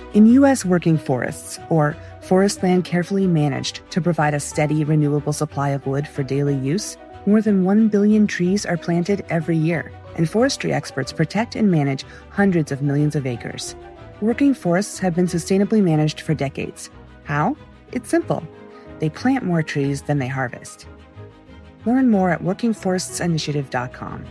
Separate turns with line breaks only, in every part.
In U.S. working forests, or forest land carefully managed to provide a steady, renewable supply of wood for daily use, more than 1 billion trees are planted every year, and forestry experts protect and manage hundreds of millions of acres. Working forests have been sustainably managed for decades. How? It's simple. They plant more trees than they harvest. Learn more at workingforestsinitiative.com.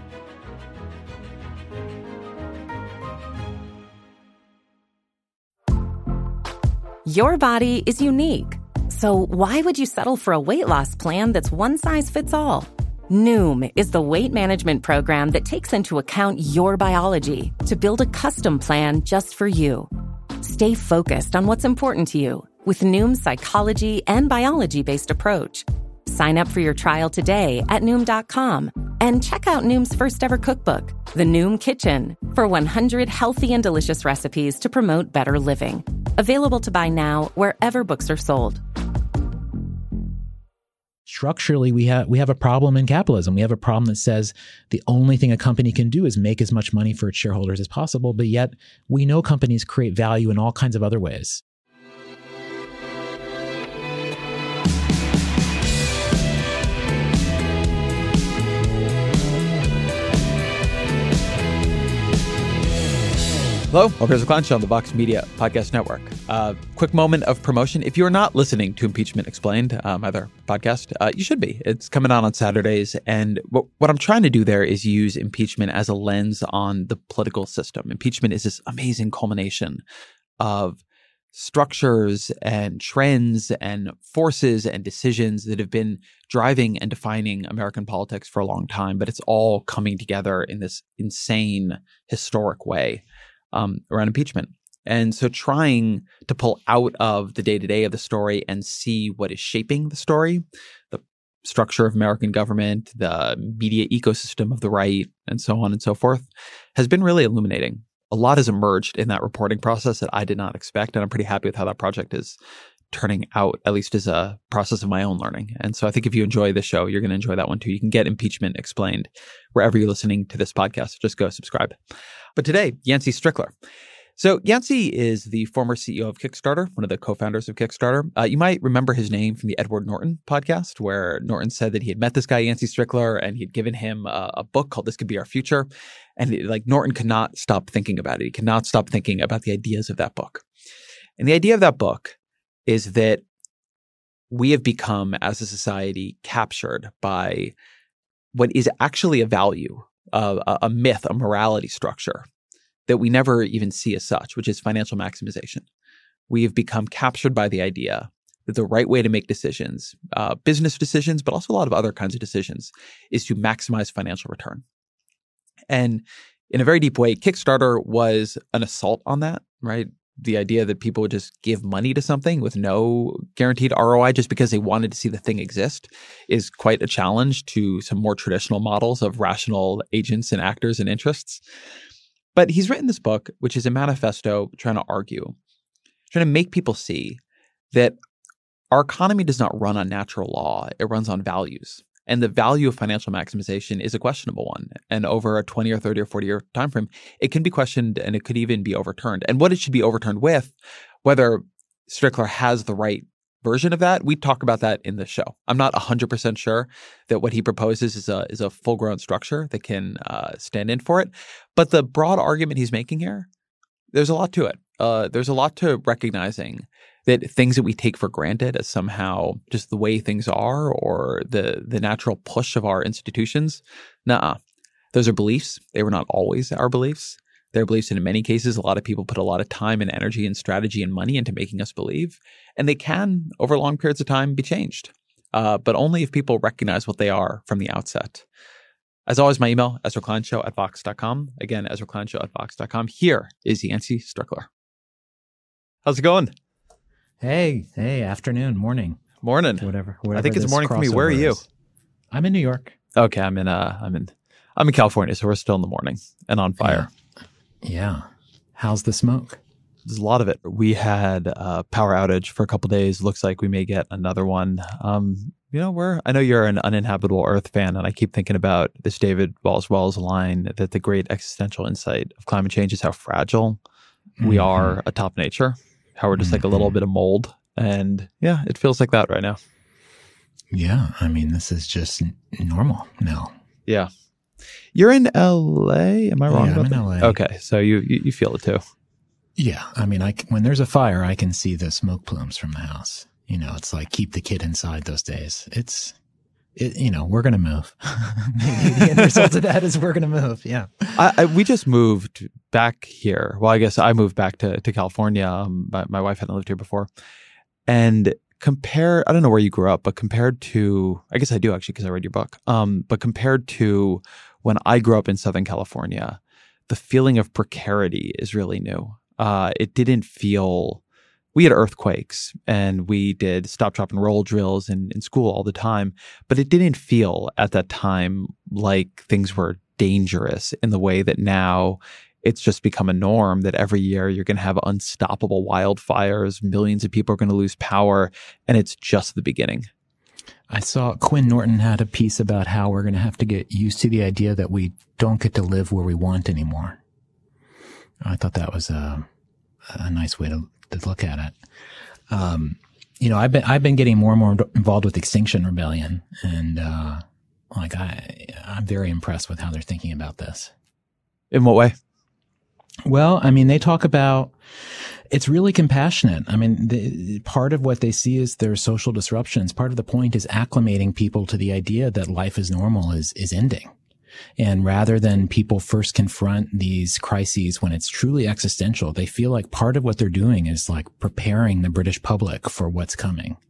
Your body is unique. So why would you settle for a weight loss plan that's one size fits all? Noom is the weight management program that takes into account your biology to build a custom plan just for you. Stay focused on what's important to you with Noom's psychology and biology-based approach. Sign up for your trial today at Noom.com and check out Noom's first ever cookbook, The Noom Kitchen, for 100 healthy and delicious recipes to promote better living. Available to buy now wherever books are sold.
Structurally, we have a problem in capitalism. We have a problem that says the only thing a company can do is make as much money for its shareholders as possible, but yet we know companies create value in all kinds of other ways.
Hello, welcome to Ezra Klein Show on the Vox Media Podcast Network. Quick moment of promotion. If you're not listening to Impeachment Explained, either podcast, you should be. It's coming out on Saturdays. And what I'm trying to do there is use impeachment as a lens on the political system. Impeachment is this amazing culmination of structures and trends and forces and decisions that have been driving and defining American politics for a long time. But it's all coming together in this insane, historic way. Around impeachment. And so trying to pull out of the day-to-day of the story and see what is shaping the story, the structure of American government, the media ecosystem of the right, and so on and so forth, has been really illuminating. A lot has emerged in that reporting process that I did not expect, and I'm pretty happy with how that project is turning out, at least as a process of my own learning. And so I think if you enjoy the show, you're going to enjoy that one too. You can get Impeachment Explained wherever you're listening to this podcast. Just go subscribe. But today, Yancey Strickler. So Yancey is the former CEO of Kickstarter, one of the co-founders of Kickstarter. You might remember his name from the Edward Norton podcast, where Norton said that he had met this guy, Yancey Strickler, and he'd given him a book called This Could Be Our Future. And Norton could not stop thinking about it. He could not stop thinking about the ideas of that book. And the idea of that book is that we have become, as a society, captured by what is actually a value, a myth, a morality structure that we never even see as such, which is financial maximization. We have become captured by the idea that the right way to make decisions, business decisions, but also a lot of other kinds of decisions, is to maximize financial return. And in a very deep way, Kickstarter was an assault on that, right? The idea that people would just give money to something with no guaranteed ROI just because they wanted to see the thing exist is quite a challenge to some more traditional models of rational agents and actors and interests. But he's written this book, which is a manifesto trying to argue, trying to make people see that our economy does not run on natural law. It runs on values. And the value of financial maximization is a questionable one. And over a 20 or 30 or 40 year time frame, it can be questioned and it could even be overturned. And what it should be overturned with, whether Strickler has the right version of that, we talk about that in the show. I'm not 100% sure that what he proposes is a full-grown structure that can stand in for it. But the broad argument he's making here, there's a lot to it. There's a lot to recognizing that things that we take for granted as somehow just the way things are or the natural push of our institutions, those are beliefs. They were not always our beliefs. They're beliefs, and in many cases, a lot of people put a lot of time and energy and strategy and money into making us believe. And they can, over long periods of time, be changed, but only if people recognize what they are from the outset. As always, my email, EzraKleinShow@Vox.com. Again, EzraKleinShow@Vox.com. Here is Yancey Strickler. How's it going?
Hey, afternoon, morning. Whatever
I think it's morning for me. Where are you?
I'm in New York.
Okay, I'm in California, so we're still in the morning and on fire.
Yeah. How's the smoke?
There's a lot of it. We had a power outage for a couple of days. Looks like we may get another one. I know you're an Uninhabitable Earth fan, and I keep thinking about this David Wallace line that the great existential insight of climate change is how fragile we are atop nature. how we're just like a little bit of mold. And yeah, it feels like that right now.
Yeah. I mean, this is just normal now.
Yeah. You're in LA? Am I wrong?
Yeah,
about
I'm in
that?
LA.
Okay. So you feel it too.
Yeah. I mean, when there's a fire, I can see the smoke plumes from the house. It's like keep the kid inside those days. We're going to move. Maybe the end result of that is we're going to move. Yeah.
We just moved back here. Well, I guess I moved back to California. My wife hadn't lived here before. And I don't know where you grew up, but compared to, I guess I do actually because I read your book. But compared to when I grew up in Southern California, the feeling of precarity is really new. It didn't feel, we had earthquakes and we did stop, drop, and roll drills in school all the time, but it didn't feel at that time like things were dangerous in the way that now it's just become a norm that every year you're going to have unstoppable wildfires, millions of people are going to lose power, and it's just the beginning.
I saw Quinn Norton had a piece about how we're going to have to get used to the idea that we don't get to live where we want anymore. I thought that was a nice way to look at it. I've been getting more and more involved with Extinction Rebellion, and I'm very impressed with how they're thinking about this.
In what way?
Well, I mean, they talk about, it's really compassionate. I mean, part of what they see is their social disruptions. Part of the point is acclimating people to the idea that life as normal is ending. And rather than people first confront these crises when it's truly existential, they feel like part of what they're doing is like preparing the British public for what's coming.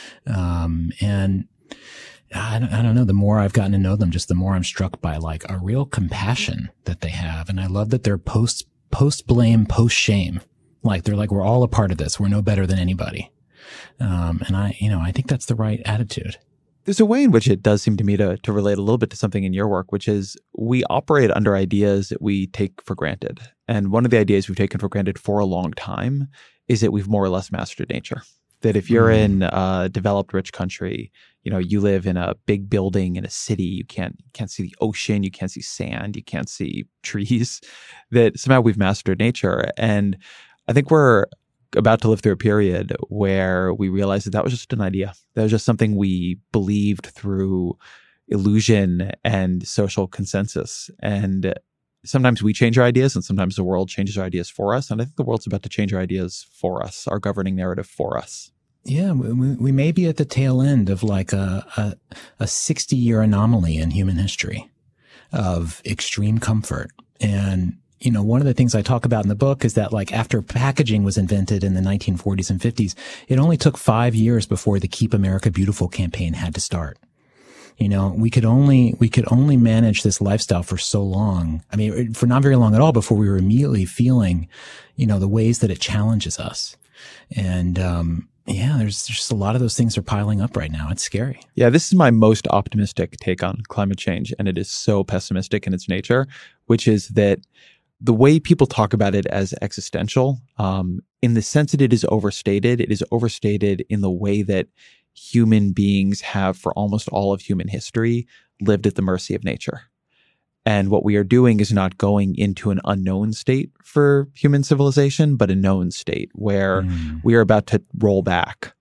And I don't know, the more I've gotten to know them, just the more I'm struck by like a real compassion that they have. And I love that they're post-blame, post-shame. Like they're like, we're all a part of this. We're no better than anybody. And I think that's the right attitude.
There's a way in which it does seem to me to relate a little bit to something in your work, which is we operate under ideas that we take for granted. And one of the ideas we've taken for granted for a long time is that we've more or less mastered nature. That if you're in a developed, rich country, you live in a big building in a city, you can't see the ocean, you can't see sand, you can't see trees, that somehow we've mastered nature. And I think we're about to live through a period where we realize that was just an idea. That was just something we believed through illusion and social consensus. And sometimes we change our ideas and sometimes the world changes our ideas for us. And I think the world's about to change our ideas for us, our governing narrative for us.
Yeah, we may be at the tail end of like a 60-year anomaly in human history of extreme comfort. And one of the things I talk about in the book is that like after packaging was invented in the 1940s and 50s, it only took 5 years before the Keep America Beautiful campaign had to start. We could only manage this lifestyle for so long. I mean, for not very long at all before we were immediately feeling, the ways that it challenges us. And, there's just a lot of those things are piling up right now. It's scary.
Yeah, this is my most optimistic take on climate change. And it is so pessimistic in its nature, which is that the way people talk about it as existential, in the sense that it is overstated in the way that human beings have for almost all of human history lived at the mercy of nature. And what we are doing is not going into an unknown state for human civilization, but a known state where we are about to roll back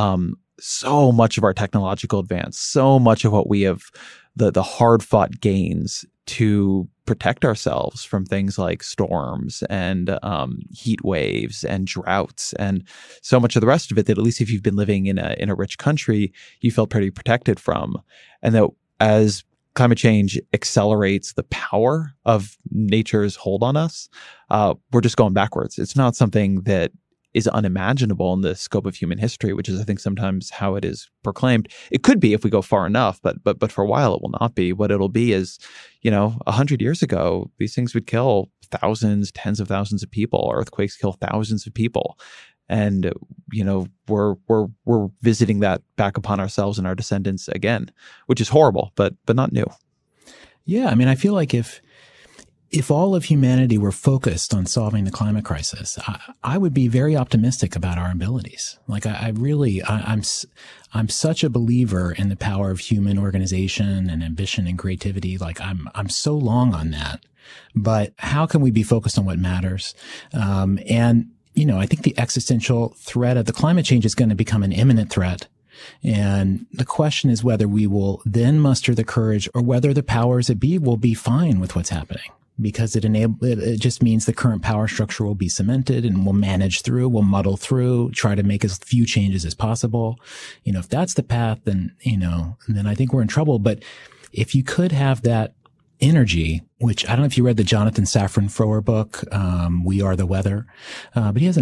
so much of our technological advance, so much of what we have, the hard-fought gains to protect ourselves from things like storms and heat waves and droughts and so much of the rest of it that at least if you've been living in a rich country, you felt pretty protected from. And that as climate change accelerates the power of nature's hold on us, we're just going backwards. It's not something that is unimaginable in the scope of human history, which is, I think, sometimes how it is proclaimed. It could be if we go far enough, but for a while it will not be. What it'll be is, 100 years ago, these things would kill thousands, tens of thousands of people. Earthquakes kill thousands of people. And, we're visiting that back upon ourselves and our descendants again, which is horrible, but not new.
Yeah. I mean, I feel like if all of humanity were focused on solving the climate crisis, I would be very optimistic about our abilities. Like I'm such a believer in the power of human organization and ambition and creativity. Like I'm so long on that, but how can we be focused on what matters? And I think the existential threat of the climate change is going to become an imminent threat. And the question is whether we will then muster the courage or whether the powers that be will be fine with what's happening, because it just means the current power structure will be cemented and we'll manage through, we'll muddle through, try to make as few changes as possible. If that's the path, then I think we're in trouble. But if you could have that energy, which I don't know if you read the Jonathan Safran Foer book, We Are the Weather, but he has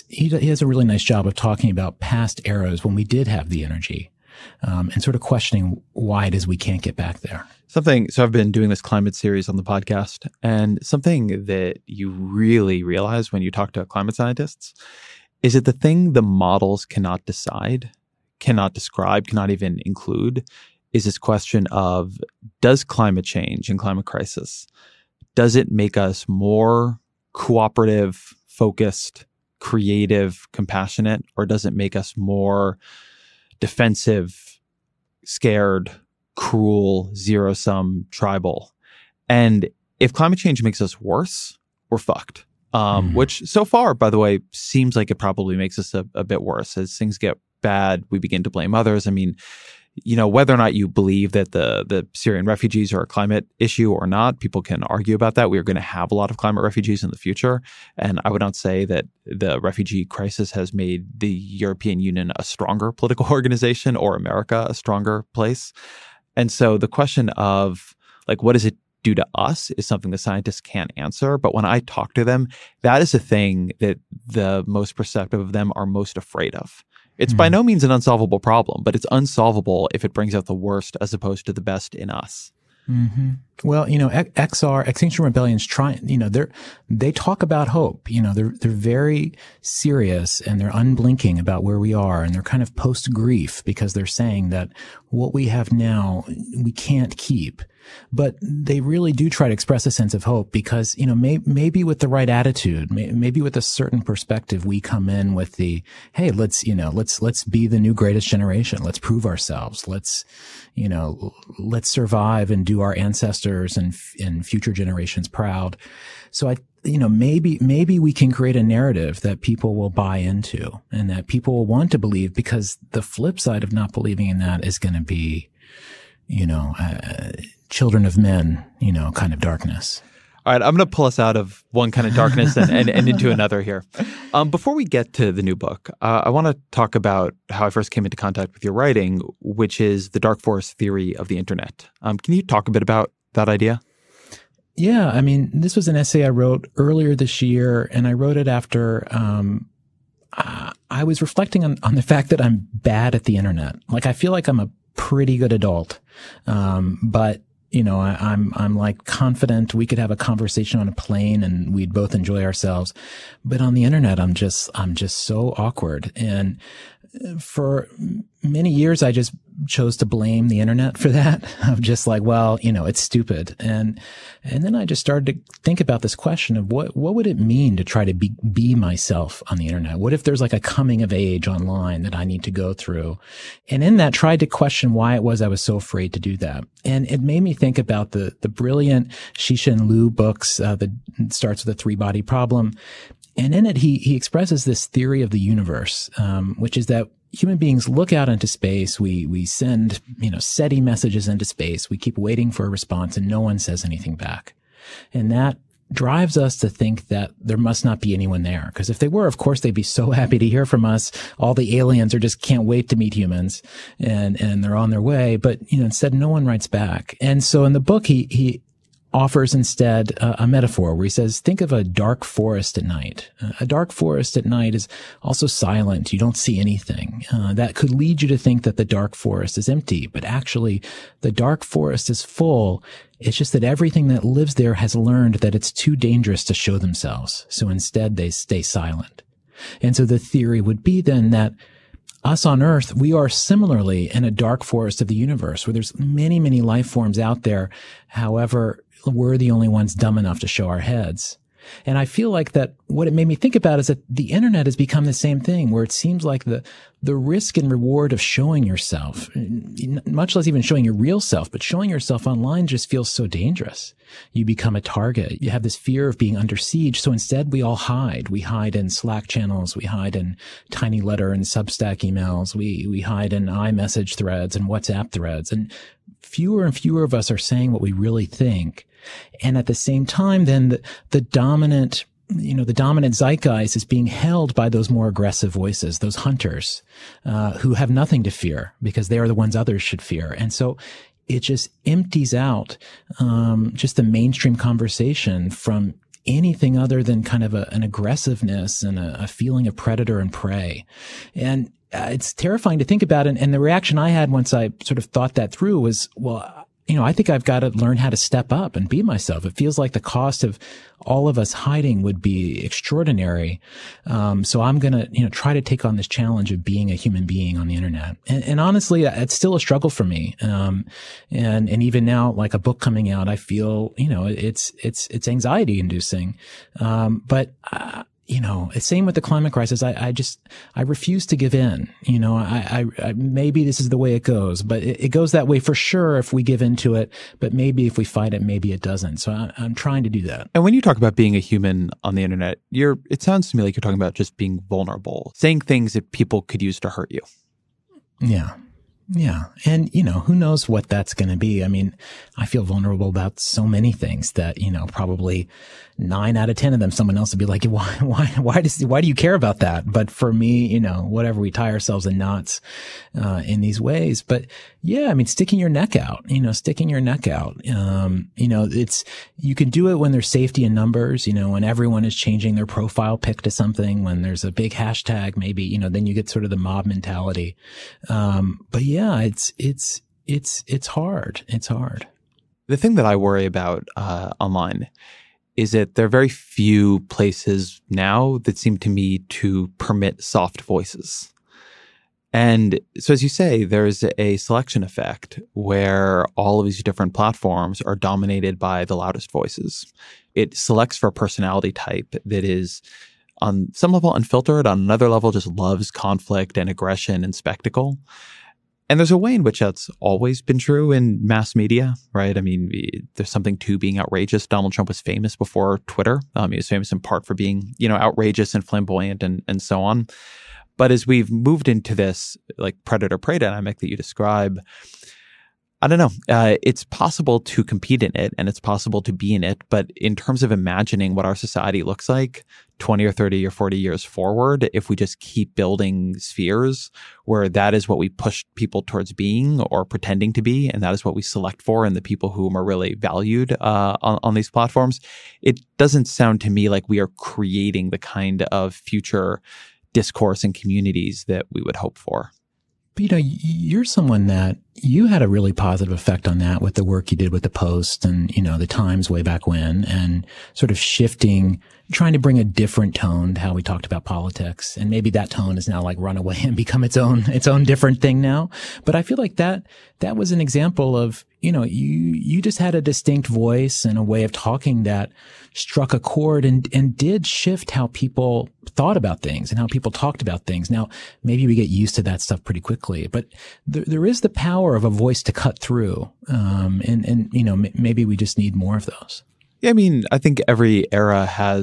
a really nice job of talking about past eras when we did have the energy, and sort of questioning why it is we can't get back there.
So I've been doing this climate series on the podcast, and something that you really realize when you talk to climate scientists is that the thing the models cannot decide, cannot describe, cannot even include is this question of, does climate change and climate crisis, does it make us more cooperative, focused, creative, compassionate, or does it make us more defensive, scared, cruel, zero-sum, tribal? And if climate change makes us worse, we're fucked. Which so far, by the way, seems like it probably makes us a bit worse. As things get bad, we begin to blame others. I mean, whether or not you believe that the Syrian refugees are a climate issue or not, people can argue about that. We are going to have a lot of climate refugees in the future. And I would not say that the refugee crisis has made the European Union a stronger political organization or America a stronger place. And so the question of, what does it do to us is something the scientists can't answer. But when I talk to them, that is the thing that the most perceptive of them are most afraid of. It's by no means an unsolvable problem, but it's unsolvable if it brings out the worst as opposed to the best in us.
Mm-hmm. Well, Extinction Rebellion's they talk about hope. They're very serious and they're unblinking about where we are, and they're kind of post grief because they're saying that what we have now we can't keep. But they really do try to express a sense of hope because, maybe with the right attitude, maybe with a certain perspective, we come in with the, hey, let's be the new greatest generation. Let's prove ourselves. Let's survive and do our ancestors and future generations proud. So maybe we can create a narrative that people will buy into and that people will want to believe, because the flip side of not believing in that is going to be, children of men, kind of darkness.
All right, I'm going to pull us out of one kind of darkness and into another here. Before we get to the new book, I want to talk about how I first came into contact with your writing, which is the dark forest theory of the internet. Can you talk a bit about that idea?
Yeah, I mean, this was an essay I wrote earlier this year, and I wrote it after I was reflecting on the fact that I'm bad at the internet. I feel like I'm a pretty good adult, but I'm confident we could have a conversation on a plane and we'd both enjoy ourselves. But on the internet, I'm just so awkward. And for many years, I just chose to blame the internet for that. Of just it's stupid. And then I just started to think about this question of what would it mean to try to be myself on the internet? What if there's a coming of age online that I need to go through? And in that, tried to question why it was I was so afraid to do that. And it made me think about the brilliant Cixin Liu books that starts with a 3-body problem. And in it, he expresses this theory of the universe, which is that human beings look out into space. We send, SETI messages into space. We keep waiting for a response and no one says anything back. And that drives us to think that there must not be anyone there. Because if they were, of course, they'd be so happy to hear from us. All the aliens are just can't wait to meet humans and they're on their way. But, instead, no one writes back. And so in the book, he offers instead a metaphor where he says, think of a dark forest at night. A dark forest at night is also silent. You don't see anything. That could lead you to think that the dark forest is empty, but actually the dark forest is full. It's just that everything that lives there has learned that it's too dangerous to show themselves. So instead they stay silent. And so the theory would be then that us on Earth, we are similarly in a dark forest of the universe where there's many, many life forms out there. However, we're the only ones dumb enough to show our heads. And I feel like that what it made me think about is that the internet has become the same thing, where it seems like the risk and reward of showing yourself, much less even showing your real self, but showing yourself online just feels so dangerous. You become a target. You have this fear of being under siege. So instead we all hide. We hide in Slack channels. We hide in Tiny Letter and Substack emails. We hide in iMessage threads and WhatsApp threads. And fewer and fewer of us are saying what we really think. And at the same time, then the dominant zeitgeist is being held by those more aggressive voices, those hunters, who have nothing to fear because they are the ones others should fear. And so it just empties out, just the mainstream conversation from anything other than kind of an aggressiveness and a feeling of predator and prey. And it's terrifying to think about. And the reaction I had once I sort of thought that through was, well, I think I've got to learn how to step up and be myself. It feels like the cost of all of us hiding would be extraordinary. So I'm going to, try to take on this challenge of being a human being on the internet. And honestly, it's still a struggle for me. And even now, like a book coming out, I feel, it's anxiety inducing. But same with the climate crisis. I refuse to give in. I maybe this is the way it goes, but it goes that way for sure if we give into it. But maybe if we fight it, maybe it doesn't. So I'm trying to do that.
And when you talk about being a human on the internet, it sounds to me like you're talking about just being vulnerable, saying things that people could use to hurt you.
Yeah. Yeah. And, who knows what that's going to be. I mean, I feel vulnerable about so many things that, probably 9 out of 10 of them, someone else would be like, why do you care about that? But for me, whatever, we tie ourselves in knots, in these ways. But yeah, I mean, sticking your neck out, you can do it when there's safety in numbers, when everyone is changing their profile pic to something, when there's a big hashtag, maybe, then you get sort of the mob mentality. But yeah, it's hard. It's hard.
The thing that I worry about online is that there are very few places now that seem to me to permit soft voices. And so, as you say, there's a selection effect where all of these different platforms are dominated by the loudest voices. It selects for a personality type that is on some level unfiltered, on another level just loves conflict and aggression and spectacle. And there's a way in which that's always been true in mass media, right? I mean, there's something to being outrageous. Donald Trump was famous before Twitter. He was famous in part for being, outrageous and flamboyant and so on. But as we've moved into this like predator-prey dynamic that you describe, I don't know. It's possible to compete in it and it's possible to be in it. But in terms of imagining what our society looks like 20 or 30 or 40 years forward, if we just keep building spheres where that is what we push people towards being or pretending to be, and that is what we select for in the people whom are really valued on these platforms, it doesn't sound to me like we are creating the kind of future discourse and communities that we would hope for.
But, you're someone that you had a really positive effect on that with the work you did with the Post and, the Times way back when, and sort of shifting, trying to bring a different tone to how we talked about politics. And maybe that tone has now like run away and become its own different thing now. But I feel like that was an example of, you just had a distinct voice and a way of talking that struck a chord and did shift how people thought about things and how people talked about things. Now, maybe we get used to that stuff pretty quickly, but there is the power of a voice to cut through. And maybe we just need more of those.
Yeah, I mean, I think every era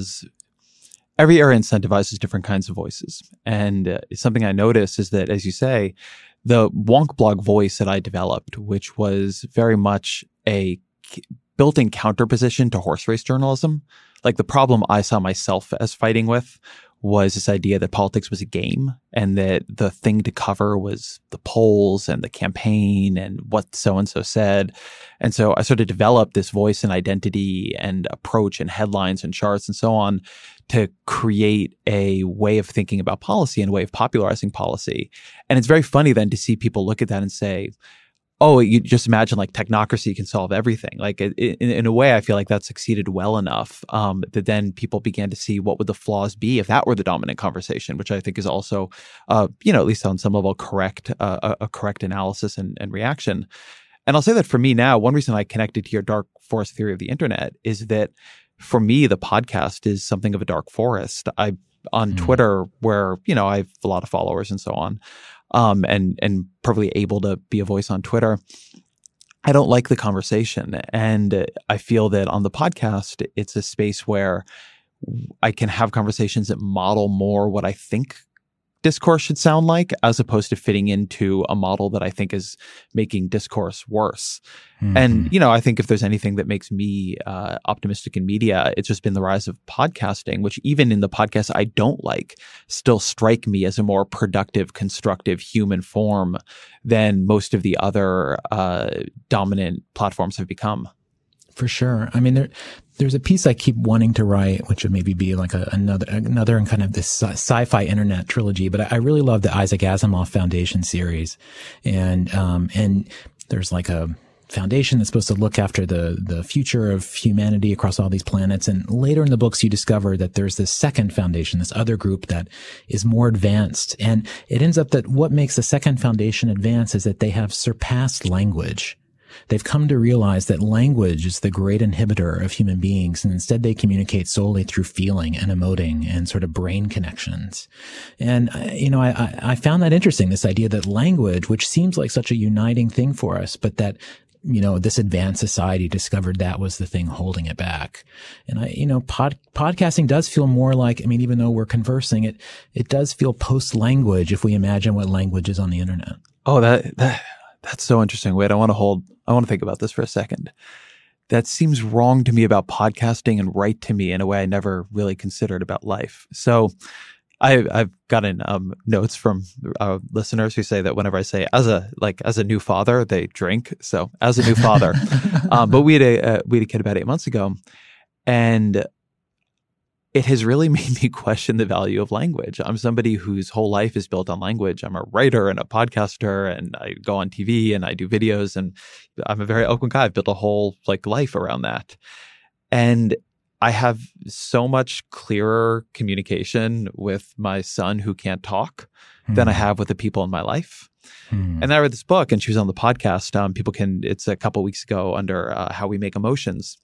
incentivizes different kinds of voices. And something I noticed is that, as you say, the wonk blog voice that I developed, which was very much a built-in counterposition to horse race journalism, like the problem I saw myself as fighting with was this idea that politics was a game and that the thing to cover was the polls and the campaign and what so-and-so said. And so I sort of developed this voice and identity and approach and headlines and charts and so on to create a way of thinking about policy and a way of popularizing policy. And it's very funny then to see people look at that and say, oh, you just imagine like technocracy can solve everything. Like in a way, I feel like that succeeded well enough that then people began to see what would the flaws be if that were the dominant conversation, which I think is also, at least on some level, a correct analysis and reaction. And I'll say that for me now, one reason I connected to your dark forest theory of the internet is that for me, the podcast is something of a dark forest. On Twitter, where, I have a lot of followers and so on, and probably able to be a voice on Twitter, I don't like the conversation. And I feel that on the podcast, it's a space where I can have conversations that model more what I think discourse should sound like, as opposed to fitting into a model that I think is making discourse worse. And, I think if there's anything that makes me optimistic in media, it's just been the rise of podcasting, which even in the podcasts I don't like, still strike me as a more productive, constructive human form than most of the other dominant platforms have become.
For sure. I mean, there's a piece I keep wanting to write, which would maybe be like another in kind of this sci-fi internet trilogy. But I really love the Isaac Asimov Foundation series, and there's like a foundation that's supposed to look after the future of humanity across all these planets. And later in the books, you discover that there's this second foundation, this other group that is more advanced. And it ends up that what makes the second foundation advance is that they have surpassed language. They've come to realize that language is the great inhibitor of human beings, and instead they communicate solely through feeling and emoting and sort of brain connections. And, I found that interesting, this idea that language, which seems like such a uniting thing for us, but that, this advanced society discovered that was the thing holding it back. And podcasting does feel more like, even though we're conversing, it does feel post-language if we imagine what language is on the internet.
Oh, that's so interesting. Wait, I want to think about this for a second. That seems wrong to me about podcasting and right to me in a way I never really considered about life. So I've gotten notes from listeners who say that whenever I say as a new father, they drink. So as a new father, but we had a kid about 8 months ago, and it has really made me question the value of language. I'm somebody whose whole life is built on language. I'm a writer and a podcaster, and I go on TV and I do videos, and I'm a very eloquent guy. I've built a whole life around that. And I have so much clearer communication with my son who can't talk than I have with the people in my life. And then I read this book, and she was on the podcast. It's a couple weeks ago under How We Make Emotions.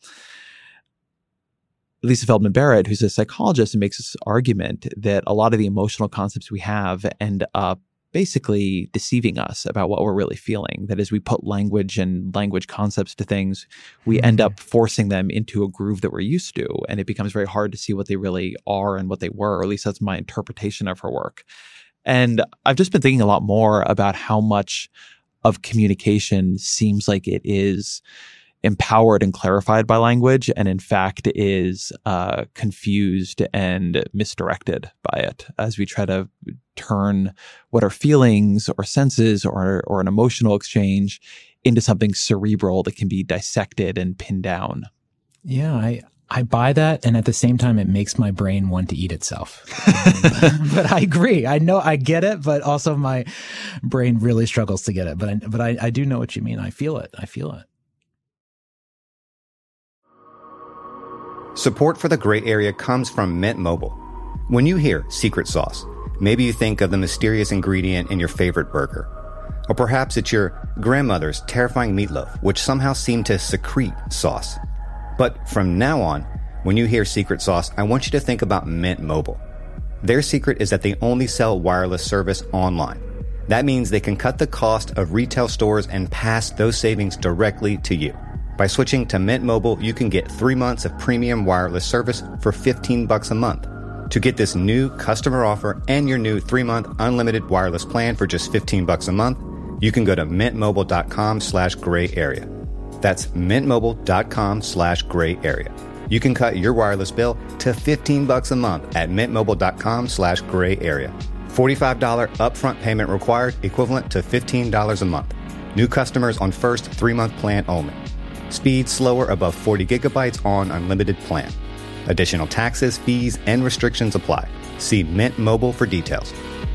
Lisa Feldman Barrett, who's a psychologist, and makes this argument that a lot of the emotional concepts we have end up basically deceiving us about what we're really feeling. That as we put language and language concepts to things, we end up forcing them into a groove that we're used to, and it becomes very hard to see what they really are and what they were, or at least that's my interpretation of her work. And I've just been thinking a lot more about how much of communication seems like it is empowered and clarified by language, and in fact is confused and misdirected by it as we try to turn what are feelings or senses or an emotional exchange into something cerebral that can be dissected and pinned down.
Yeah, I buy that, and at the same time, it makes my brain want to eat itself. But I agree. I know I get it, but also my brain really struggles to get it. But I do know what you mean. I feel it.
Support for the Gray Area comes from Mint Mobile. When you hear secret sauce, maybe you think of the mysterious ingredient in your favorite burger. Or perhaps it's your grandmother's terrifying meatloaf, which somehow seemed to secrete sauce. But from now on, when you hear secret sauce, I want you to think about Mint Mobile. Their secret is that they only sell wireless service online. That means they can cut the cost of retail stores and pass those savings directly to you. By switching to Mint Mobile, you can get 3 months of premium wireless service for $15 a month. To get this new customer offer and your new 3-month unlimited wireless plan for just $15 a month, you can go to mintmobile.com/gray area. That's mintmobile.com/gray area. You can cut your wireless bill to $15 a month at mintmobile.com/gray area. $45 upfront payment required, equivalent to $15 a month. New customers on first 3-month plan only. Speed slower above 40 gigabytes on unlimited plan. Additional taxes, fees, and restrictions apply. See Mint Mobile for details.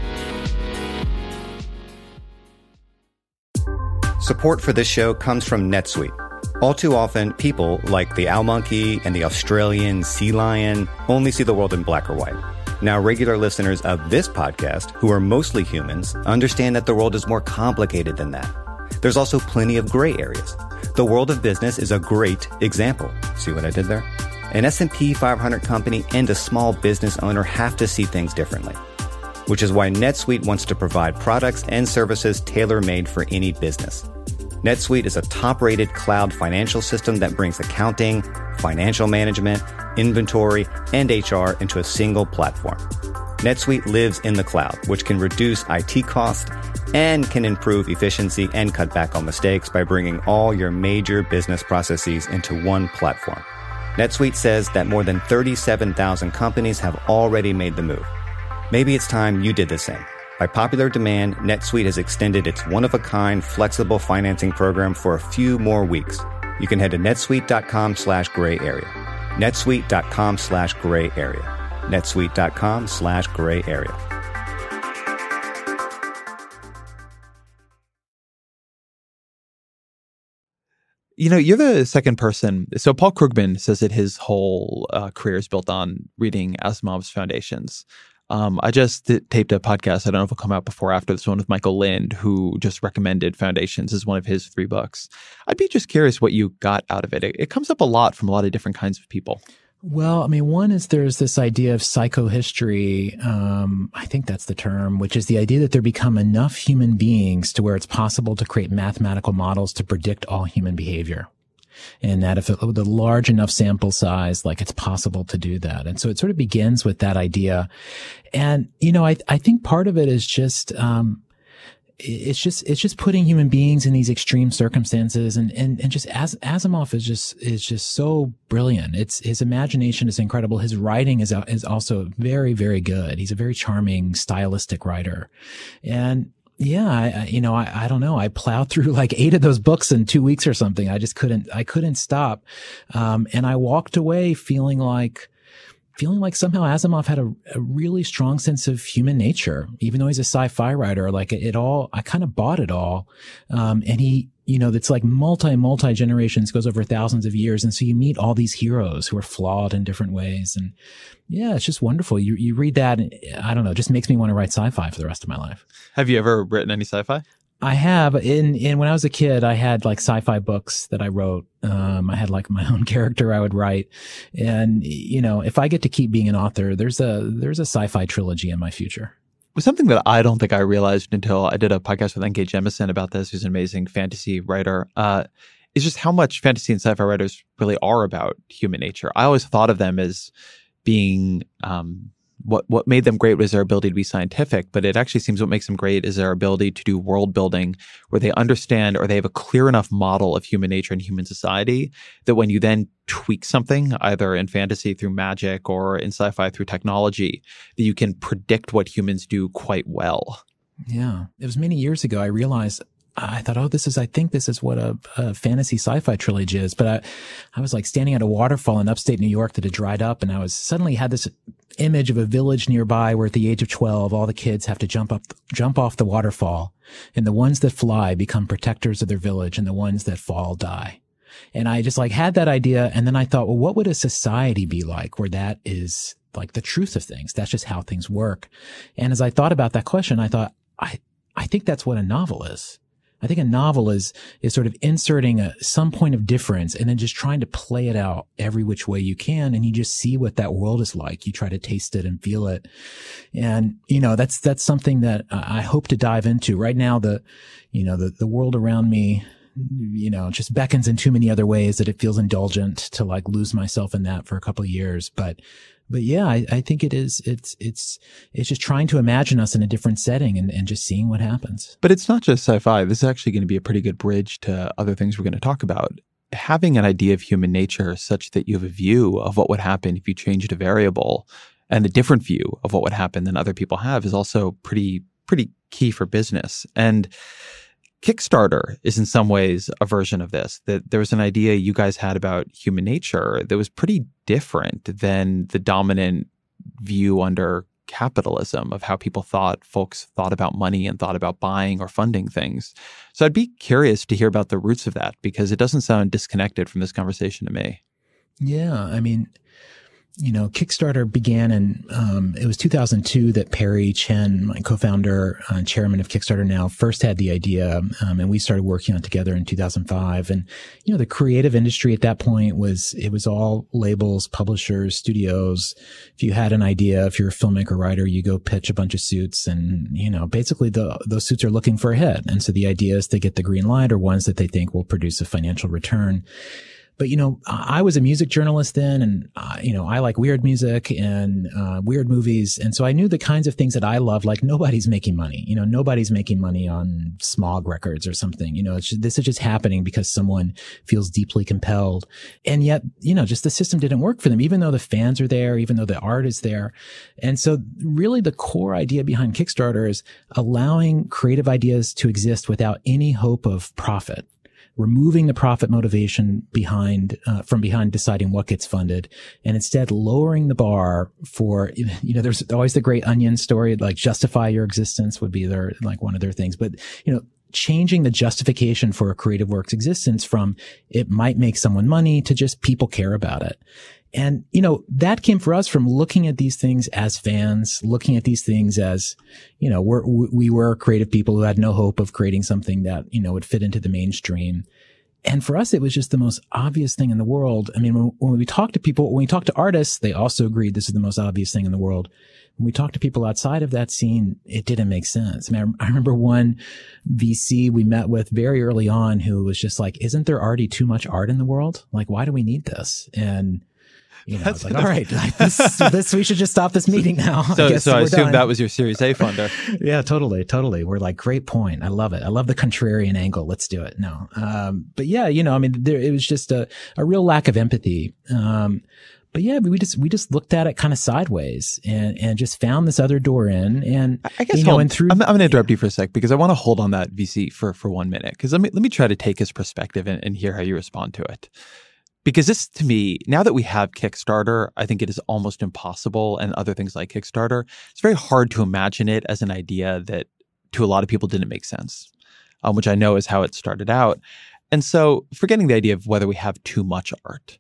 Support for this show comes from NetSuite. All too often, people like the owl monkey and the Australian sea lion only see the world in black or white. Now, regular listeners of this podcast, who are mostly humans, understand that the world is more complicated than that. There's also plenty of gray areas. The world of business is a great example. See what I did there? An S&P 500 company and a small business owner have to see things differently, which is why NetSuite wants to provide products and services tailor-made for any business. NetSuite is a top-rated cloud financial system that brings accounting, financial management, inventory, and HR into a single platform. NetSuite lives in the cloud, which can reduce IT costs and can improve efficiency and cut back on mistakes by bringing all your major business processes into one platform. NetSuite says that more than 37,000 companies have already made the move. Maybe it's time you did the same. By popular demand, NetSuite has extended its one-of-a-kind flexible financing program for a few more weeks. You can head to netsuite.com/gray area. netsuite.com/gray area. netsuite.com/gray area.
You know, you're the second person. So Paul Krugman says that his whole career is built on reading Asimov's Foundations. I just taped a podcast. I don't know if it'll come out before or after this one with Michael Lind, who just recommended Foundations as one of his 3 books. I'd be just curious what you got out of it. It comes up a lot from a lot of different kinds of people.
Well, I mean, one is there's this idea of psychohistory. I think that's the term, which is the idea that there become enough human beings to where it's possible to create mathematical models to predict all human behavior. And that if with a large enough sample size, like it's possible to do that. And so it sort of begins with that idea. And, you know, I think part of it is just, it's just putting human beings in these extreme circumstances. And just Asimov is just so brilliant. His imagination is incredible. His writing is also very, very good. He's a very charming, stylistic writer. And, yeah, I don't know. I plowed through like 8 of those books in 2 weeks or something. I couldn't stop. And I walked away feeling like somehow Asimov had a really strong sense of human nature, even though he's a sci-fi writer. Like I kind of bought it all. And he, you know, it's like multi generations, goes over thousands of years. And so you meet all these heroes who are flawed in different ways. And yeah, it's just wonderful. You read that and I don't know, it just makes me want to write sci-fi for the rest of my life.
Have you ever written any sci-fi?
I have. When I was a kid, I had like sci-fi books that I wrote. I had like my own character I would write. And, you know, if I get to keep being an author, there's a sci-fi trilogy in my future.
It was something that I don't think I realized until I did a podcast with N.K. Jemisin about this, who's an amazing fantasy writer. It's just how much fantasy and sci-fi writers really are about human nature. I always thought of them as being what made them great was their ability to be scientific, but it actually seems what makes them great is their ability to do world building where they understand or they have a clear enough model of human nature and human society that when you then tweak something, either in fantasy through magic or in sci-fi through technology, that you can predict what humans do quite well.
Yeah. It was many years ago I realized I thought, I think this is what a fantasy sci-fi trilogy is. But I was like standing at a waterfall in upstate New York that had dried up, and I was suddenly had this image of a village nearby where at the age of 12, all the kids have to jump off the waterfall, and the ones that fly become protectors of their village, and the ones that fall die. And I just like had that idea. And then I thought, well, what would a society be like where that is like the truth of things? That's just how things work. And as I thought about that question, I thought, I think that's what a novel is. I think a novel is sort of inserting some point of difference and then just trying to play it out every which way you can. And you just see what that world is like. You try to taste it and feel it. And, you know, that's something that I hope to dive into. Right now, the world around me, you know, just beckons in too many other ways that it feels indulgent to like lose myself in that for a couple of years. But yeah, I think it's just trying to imagine us in a different setting and just seeing what happens.
But it's not just sci-fi. This is actually going to be a pretty good bridge to other things we're going to talk about. Having an idea of human nature such that you have a view of what would happen if you changed a variable and a different view of what would happen than other people have is also pretty key for business. And Kickstarter is in some ways a version of this, that there was an idea you guys had about human nature that was pretty different than the dominant view under capitalism of how folks thought about money and thought about buying or funding things. So I'd be curious to hear about the roots of that because it doesn't sound disconnected from this conversation to me.
Yeah. I mean, Kickstarter began it was 2002 that Perry Chen, my co-founder and chairman of Kickstarter now, first had the idea. And we started working on it together in 2005. And, the creative industry at that point it was all labels, publishers, studios. If you had an idea, if you're a filmmaker, writer, you go pitch a bunch of suits and, basically those suits are looking for a hit. And so the idea is to get the green light or ones that they think will produce a financial return. But, I was a music journalist then and, I like weird music and, weird movies. And so I knew the kinds of things that I love, like nobody's making money, nobody's making money on Smog Records or something, this is just happening because someone feels deeply compelled. And yet, just the system didn't work for them, even though the fans are there, even though the art is there. And so really the core idea behind Kickstarter is allowing creative ideas to exist without any hope of profit. Removing the profit motivation from behind deciding what gets funded, and instead lowering the bar for, there's always the great Onion story, like justify your existence would be one of their things. But, changing the justification for a creative work's existence from it might make someone money to just people care about it. And, that came for us from looking at these things as fans, looking at these things as, we were creative people who had no hope of creating something that, would fit into the mainstream. And for us, it was just the most obvious thing in the world. I mean, when we talk to people, when we talk to artists, they also agreed this is the most obvious thing in the world. When we talk to people outside of that scene, it didn't make sense. I mean, I remember one VC we met with very early on who was just like, isn't there already too much art in the world? Like, why do we need this? And it's like, all right, this, we should just stop this meeting now.
So I assume that was your Series A funder.
Yeah, totally. We're like, great point. I love it. I love the contrarian angle. Let's do it. No. But yeah, it was just a real lack of empathy. But yeah, we just looked at it kind of sideways and just found this other door in. And
I guess I'm going to interrupt you for a sec because I want to hold on that VC for 1 minute. Because let me try to take his perspective and hear how you respond to it. Because this, to me, now that we have Kickstarter, I think it is almost impossible, and other things like Kickstarter, it's very hard to imagine it as an idea that to a lot of people didn't make sense, which I know is how it started out. And so forgetting the idea of whether we have too much art,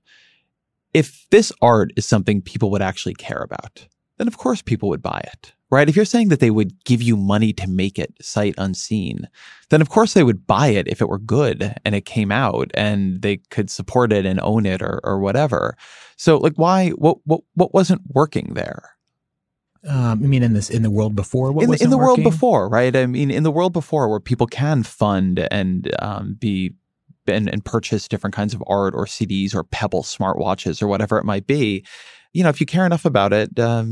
if this art is something people would actually care about, then of course people would buy it, right? If you're saying that they would give you money to make it sight unseen, then of course they would buy it if it were good and it came out and they could support it and own it or whatever. So like what wasn't working there?
You mean in the world before?
In the world before, right? I mean, in the world before where people can fund and and purchase different kinds of art or CDs or Pebble smartwatches or whatever it might be. If you care enough about it,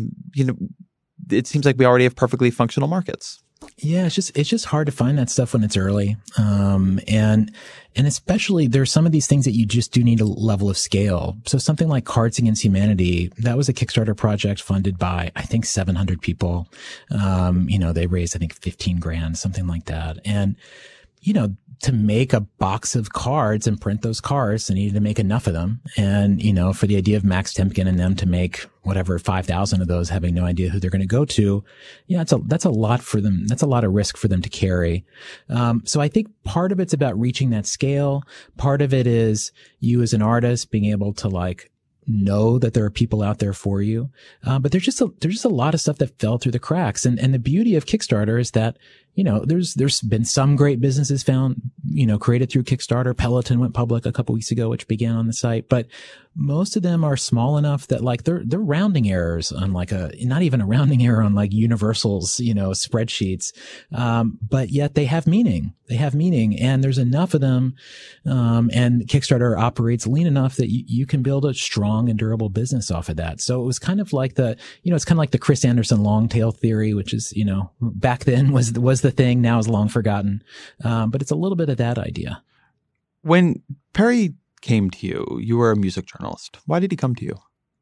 it seems like we already have perfectly functional markets.
Yeah, it's just hard to find that stuff when it's early. And especially there's some of these things that you just do need a level of scale. So something like Cards Against Humanity, that was a Kickstarter project funded by, I think, 700 people. They raised, I think, 15 grand, something like that. And, to make a box of cards and print those cards, they needed to make enough of them. And, for the idea of Max Temkin and them to make whatever 5,000 of those, having no idea who they're going to go to. Yeah, that's a lot for them. That's a lot of risk for them to carry. So I think part of it's about reaching that scale. Part of it is you as an artist being able to know that there are people out there for you. But there's just a lot of stuff that fell through the cracks. And the beauty of Kickstarter is that, there's been some great businesses found, created through Kickstarter. Peloton went public a couple weeks ago, which began on the site, but most of them are small enough that they're rounding errors on not even a rounding error on Universal's, spreadsheets. But yet they have meaning. And there's enough of them. And Kickstarter operates lean enough that you can build a strong and durable business off of that. So it was kind of like it's kind of like the Chris Anderson long tail theory, which is, back then was the thing, now is long forgotten. But it's a little bit of that idea.
When Perry came to you, you were a music journalist. Why did he come to you?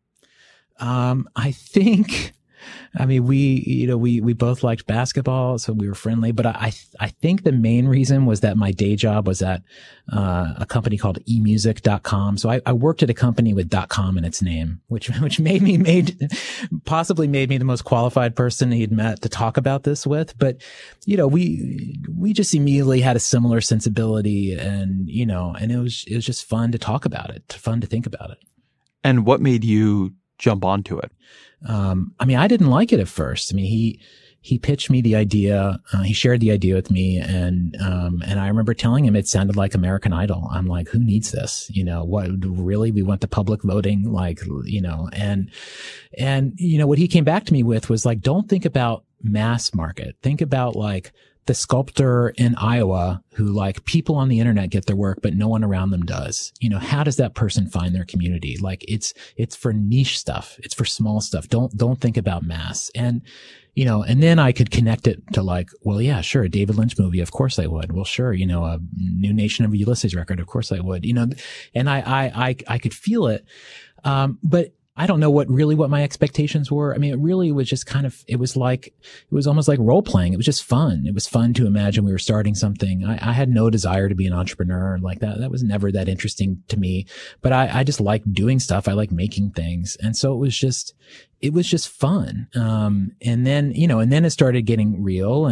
I think, we both liked basketball, so we were friendly, but I think the main reason was that my day job was at, a company called emusic.com. So I worked at a company with .com in its name, which possibly made me the most qualified person he'd met to talk about this with. But, we just immediately had a similar sensibility and it was just fun to talk about it, fun to think about it.
And what made you jump onto it?
I mean, I didn't like it at first. I mean, he pitched me the idea. He shared the idea with me. And I remember telling him it sounded like American Idol. I'm like, who needs this? You know, what really? We want the public voting, like, you know, and, you know, what he came back to me with was like, don't think about mass market. Think about like the sculptor in Iowa who like people on the internet get their work, but no one around them does. You know, how does that person find their community? Like it's for niche stuff. It's for small stuff. Don't think about mass. And, you know, and then I could connect it to like, well, yeah, sure. A David Lynch movie. Of course I would. Well, sure. You know, a New Nation of Ulysses record. Of course I would, you know, and I could feel it. But I don't know what my expectations were. I mean, it really was just kind of, it was almost like role playing. It was just fun. It was fun to imagine we were starting something. I had no desire to be an entrepreneur like that. That was never that interesting to me, but I just like doing stuff. I like making things. And so it was just fun. And then, you know, and then it started getting real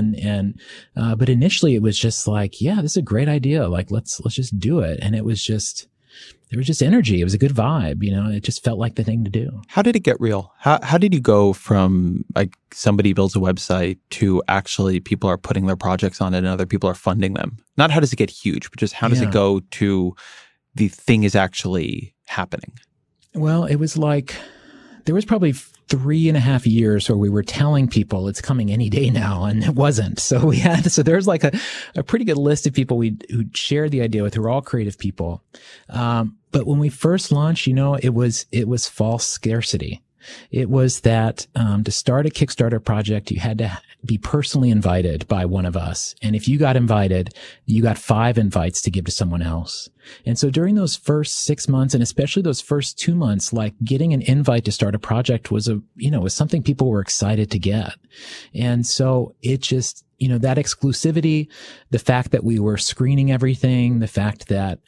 but initially it was just like, yeah, this is a great idea. Like, let's just do it. And there was just energy. It was a good vibe. You know, it just felt like the thing to do.
How did it get real? How did you go from like somebody builds a website to actually people are putting their projects on it and other people are funding them? Not how does it get huge, but just how does it go to the thing is actually happening? Well,
it was like, there was probably 3.5 years where we were telling people it's coming any day now, and it wasn't. So there's like a pretty good list of people who shared the idea with, who were all creative people. But when we first launched, you know, it was false scarcity. It was that, to start a Kickstarter project, you had to be personally invited by one of us. And if you got invited, you got 5 invites to give to someone else. And so during those first 6 months, and especially those first 2 months, like getting an invite to start a project was something people were excited to get. And so it just, you know, that exclusivity, the fact that we were screening everything, the fact that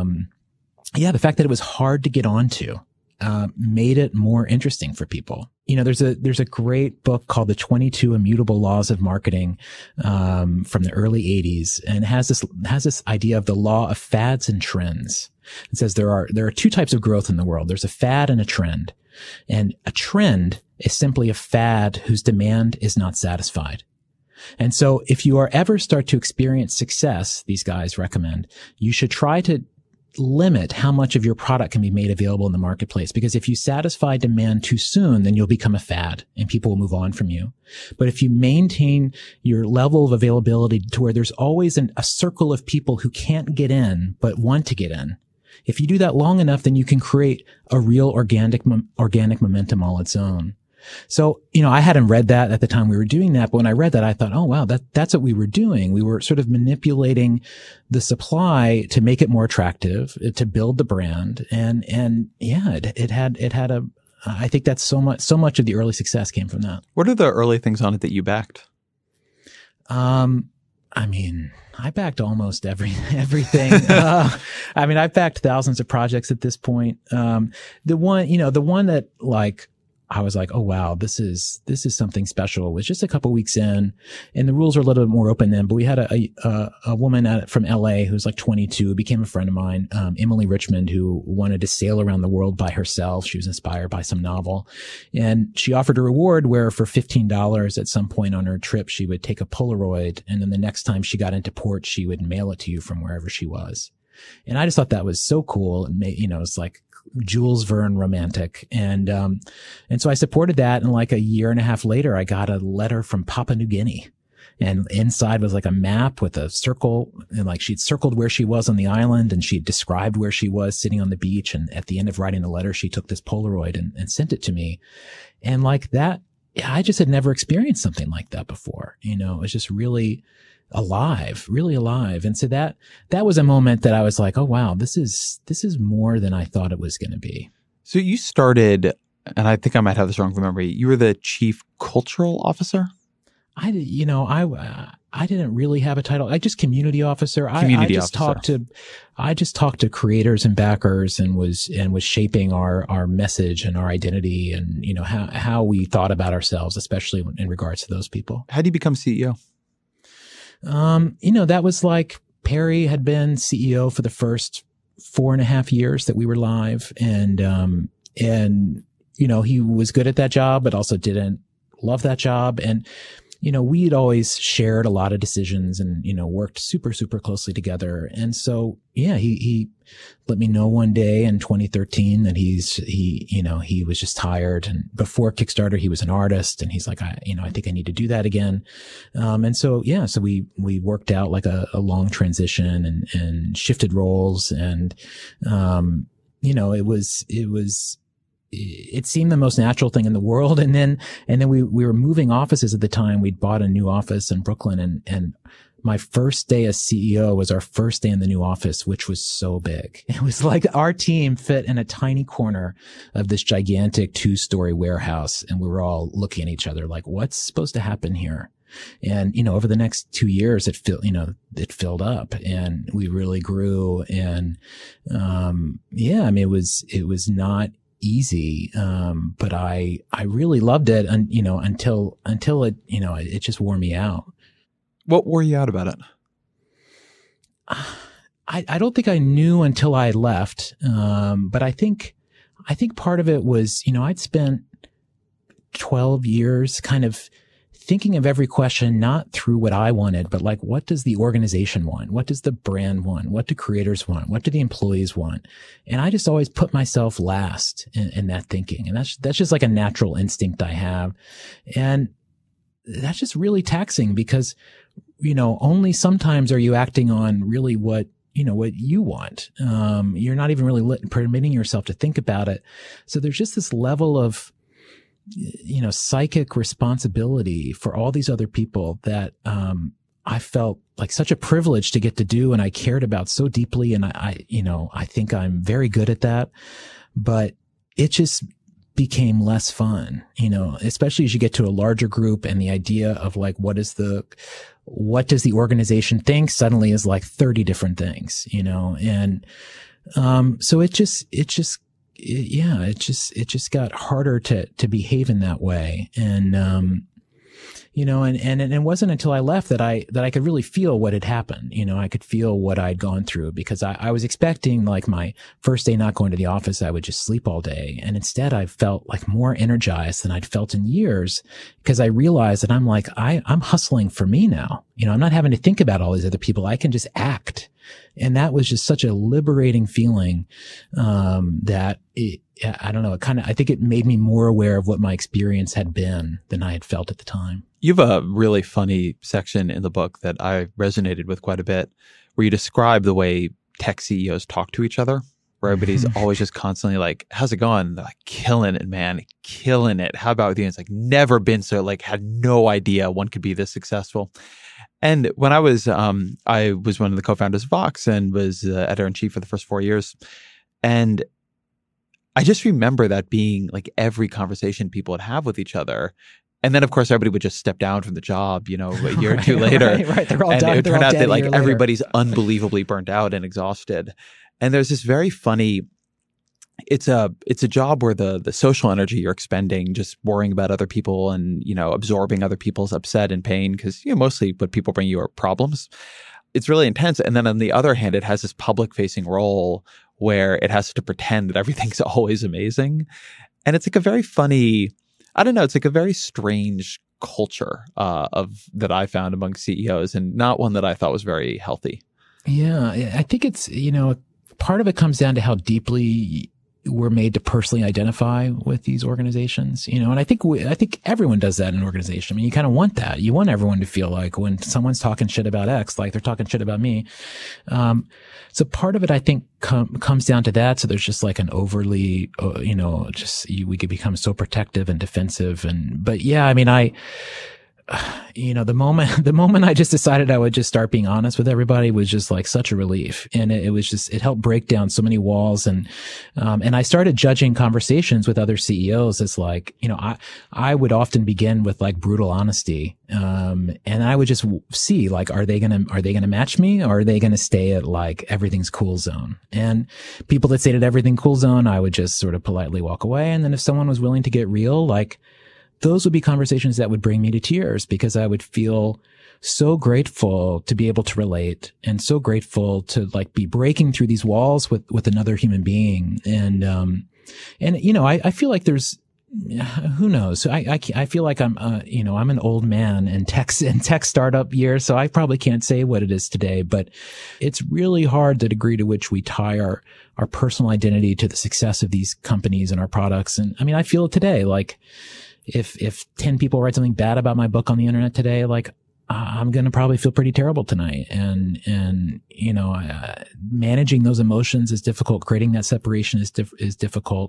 it was hard to get onto, made it more interesting for people. You know, there's a great book called The 22 Immutable Laws of Marketing, from the early 80s. And it has this idea of the law of fads and trends. It says there are 2 types of growth in the world. There's a fad and a trend. And a trend is simply a fad whose demand is not satisfied. And so if you ever start to experience success, these guys recommend, you should try to limit how much of your product can be made available in the marketplace. Because if you satisfy demand too soon, then you'll become a fad and people will move on from you. But if you maintain your level of availability to where there's always a circle of people who can't get in, but want to get in, if you do that long enough, then you can create a real organic momentum all its own. So, you know, I hadn't read that at the time we were doing that, but when I read that, I thought, oh, wow, that's what we were doing. We were sort of manipulating the supply to make it more attractive, to build the brand. And yeah, it had I think that's so much of the early success came from that.
What are the early things on it that you backed?
I mean, I backed almost everything. I mean, I've backed thousands of projects at this point. The one that like, I was like, oh, wow, this is something special. It was just a couple weeks in, and the rules were a little bit more open then, but we had a woman from LA who's like 22, who became a friend of mine, Emily Richmond, who wanted to sail around the world by herself. She was inspired by some novel, and she offered a reward where for $15 at some point on her trip, she would take a Polaroid, and then the next time she got into port, she would mail it to you from wherever she was. And I just thought that was so cool. And it's like Jules Verne romantic. And so I supported that. And like a year and a half later, I got a letter from Papua New Guinea, and inside was like a map with a circle, and like she'd circled where she was on the island, and she described where she was sitting on the beach. And at the end of writing the letter, she took this Polaroid and sent it to me. And like that, I just had never experienced something like that before. You know, it was just really alive. And so that was a moment that I was like, oh, wow, this is more than I thought it was going to be.
So you started, and I think I might have this wrong from memory, you were the chief cultural officer?
I didn't really have a title. I just community officer. I just talked to creators and backers and was shaping our message and our identity and, you know, how we thought about ourselves, especially in regards to those people.
How do you become CEO?
That was like Perry had been CEO for the first 4.5 years that we were live. And he was good at that job, but also didn't love that job. And, we'd always shared a lot of decisions and, worked super, super closely together. And so, yeah, he let me know one day in 2013 that he was just tired. And before Kickstarter, he was an artist, and he's like, I think I need to do that again. And so, yeah, so we worked out like a long transition and shifted roles. And, it seemed the most natural thing in the world. And then we were moving offices at the time. We'd bought a new office in Brooklyn, and my first day as CEO was our first day in the new office, which was so big. It was like our team fit in a tiny corner of this gigantic 2-story warehouse. And we were all looking at each other like, what's supposed to happen here? And, over the next 2 years, it filled up, and we really grew. And, it was not easy. But I really loved it. And, until it, it just wore me out.
What wore you out about it?
I don't think I knew until I left. But I think part of it was, I'd spent 12 years kind of thinking of every question, not through what I wanted, but like, what does the organization want? What does the brand want? What do creators want? What do the employees want? And I just always put myself last in that thinking. And that's just like a natural instinct I have. And that's just really taxing because, only sometimes are you acting on really what you want. You're not even really permitting yourself to think about it. So there's just this level of, psychic responsibility for all these other people that, I felt like such a privilege to get to do, and I cared about so deeply. And I think I'm very good at that, but it just became less fun, especially as you get to a larger group, and the idea of like, what does the organization think suddenly is like 30 different things, and, so it just got harder to behave in that way. And, and it wasn't until I left that I could really feel what had happened. I could feel what I'd gone through, because I was expecting like my first day not going to the office, I would just sleep all day. And instead I felt like more energized than I'd felt in years, because I realized that I'm like, I'm hustling for me now. I'm not having to think about all these other people. I can just act. And that was just such a liberating feeling, that I don't know, I think it made me more aware of what my experience had been than I had felt at the time.
You have a really funny section in the book that I resonated with quite a bit, where you describe the way tech CEOs talk to each other, where everybody's always just constantly like, how's it going? They're like, killing it, man, killing it. How about with you? And it's like, never been so, like, had no idea one could be this successful. And when I was one of the co-founders of Vox and was editor-in-chief for the first 4 years. And I just remember that being like every conversation people would have with each other. And then, of course, everybody would just step down from the job, a year or two later.
Right. They're all
and
done.
it would turn out that like
later.
Everybody's unbelievably burnt out and exhausted. And there's this very funny, it's a job where the social energy you're expending, just worrying about other people and, absorbing other people's upset and pain, because, mostly what people bring you are problems. It's really intense. And then on the other hand, it has this public facing role where it has to pretend that everything's always amazing. And it's like a very funny, I don't know, it's like a very strange culture that I found among CEOs, and not one that I thought was very healthy.
Yeah, I think it's, part of it comes down to how deeply we're made to personally identify with these organizations, and I think everyone does that in an organization. I mean, you kind of want that. You want everyone to feel like when someone's talking shit about X, like they're talking shit about me. So part of it, I think, comes down to that. So there's just like an overly, we could become so protective and defensive. But yeah, I mean, the moment I just decided I would just start being honest with everybody was just like such a relief. And it helped break down so many walls. And I started judging conversations with other CEOs as like, I would often begin with like brutal honesty. And I would just see like, are they going to match me, or are they going to stay at like everything's cool zone? And people that stayed at everything cool zone, I would just sort of politely walk away. And then if someone was willing to get real, like, those would be conversations that would bring me to tears, because I would feel so grateful to be able to relate, and so grateful to like be breaking through these walls with another human being. And I feel like there's who knows? I feel like I'm an old man in tech startup years, so I probably can't say what it is today, but it's really hard the degree to which we tie our personal identity to the success of these companies and our products. And I mean, I feel it today. Like if 10 people write something bad about my book on the internet today, like I'm going to probably feel pretty terrible tonight. And managing those emotions is difficult. Creating that separation is difficult.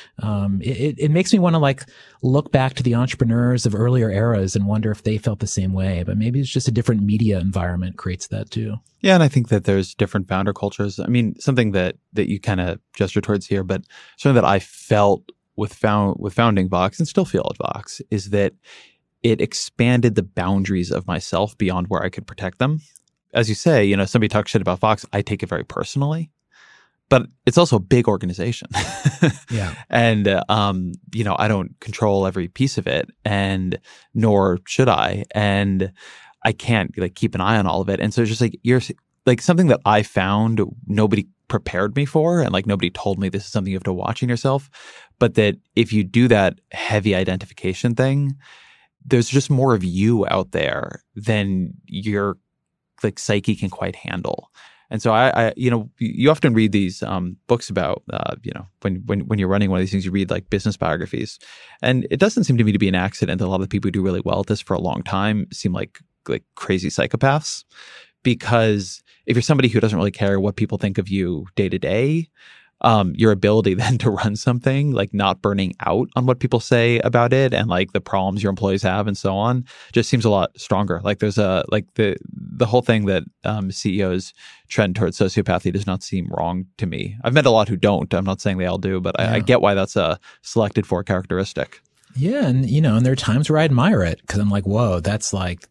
It makes me want to like look back to the entrepreneurs of earlier eras and wonder if they felt the same way, but maybe it's just a different media environment creates that too.
Yeah. And I think that there's different founder cultures. I mean, something that you kind of gesture towards here, but something that I felt with founding Vox and still feel at Vox is that it expanded the boundaries of myself beyond where I could protect them. As you say, somebody talks shit about Vox, I take it very personally, but it's also a big organization.
Yeah.
And, I don't control every piece of it, and nor should I. And I can't like keep an eye on all of it. And so it's just like, you're like something that I found nobody prepared me for. And like nobody told me this is something you have to watch in yourself. But that if you do that heavy identification thing, there's just more of you out there than your like psyche can quite handle. And so I you often read these books about when you're running one of these things, you read like business biographies, and it doesn't seem to me to be an accident that a lot of the people who do really well at this for a long time seem like crazy psychopaths. Because if you're somebody who doesn't really care what people think of you day to day, your ability then to run something, like not burning out on what people say about it and like the problems your employees have and so on, just seems a lot stronger. Like there's the whole thing that CEOs trend towards sociopathy does not seem wrong to me. I've met a lot who don't. I'm not saying they all do, but I get why that's a selected for characteristic.
Yeah. And, and there are times where I admire it because I'm like, whoa, that's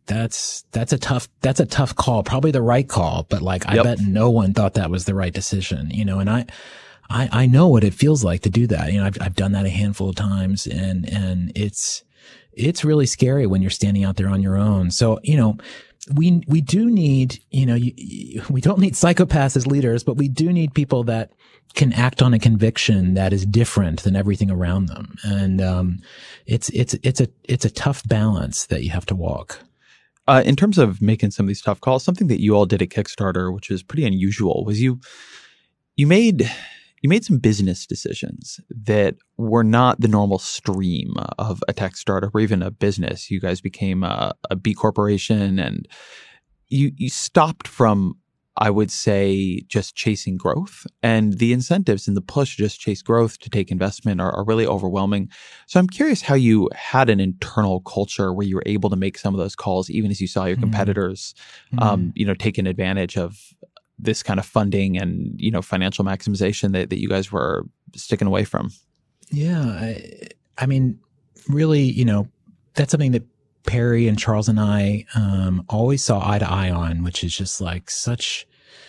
a tough call, probably the right call. But like, I bet no one thought that was the right decision, and I know what it feels like to do that. I've done that a handful of times, and it's really scary when you're standing out there on your own. So, we do need, we don't need psychopaths as leaders, but we do need people that can act on a conviction that is different than everything around them. And, it's a tough balance that you have to walk.
In terms of making some of these tough calls, something that you all did at Kickstarter, which was pretty unusual, was you made some business decisions that were not the normal stream of a tech startup or even a business. You guys became a B corporation, and you stopped from, I would say, just chasing growth. And the incentives and the push to just chase growth, to take investment are really overwhelming. So I'm curious how you had an internal culture where you were able to make some of those calls, even as you saw your competitors, taking advantage of this kind of funding and, financial maximization that you guys were sticking away from.
Yeah. I mean, really, that's something that Perry and Charles and I always saw eye to eye on, which is just like such,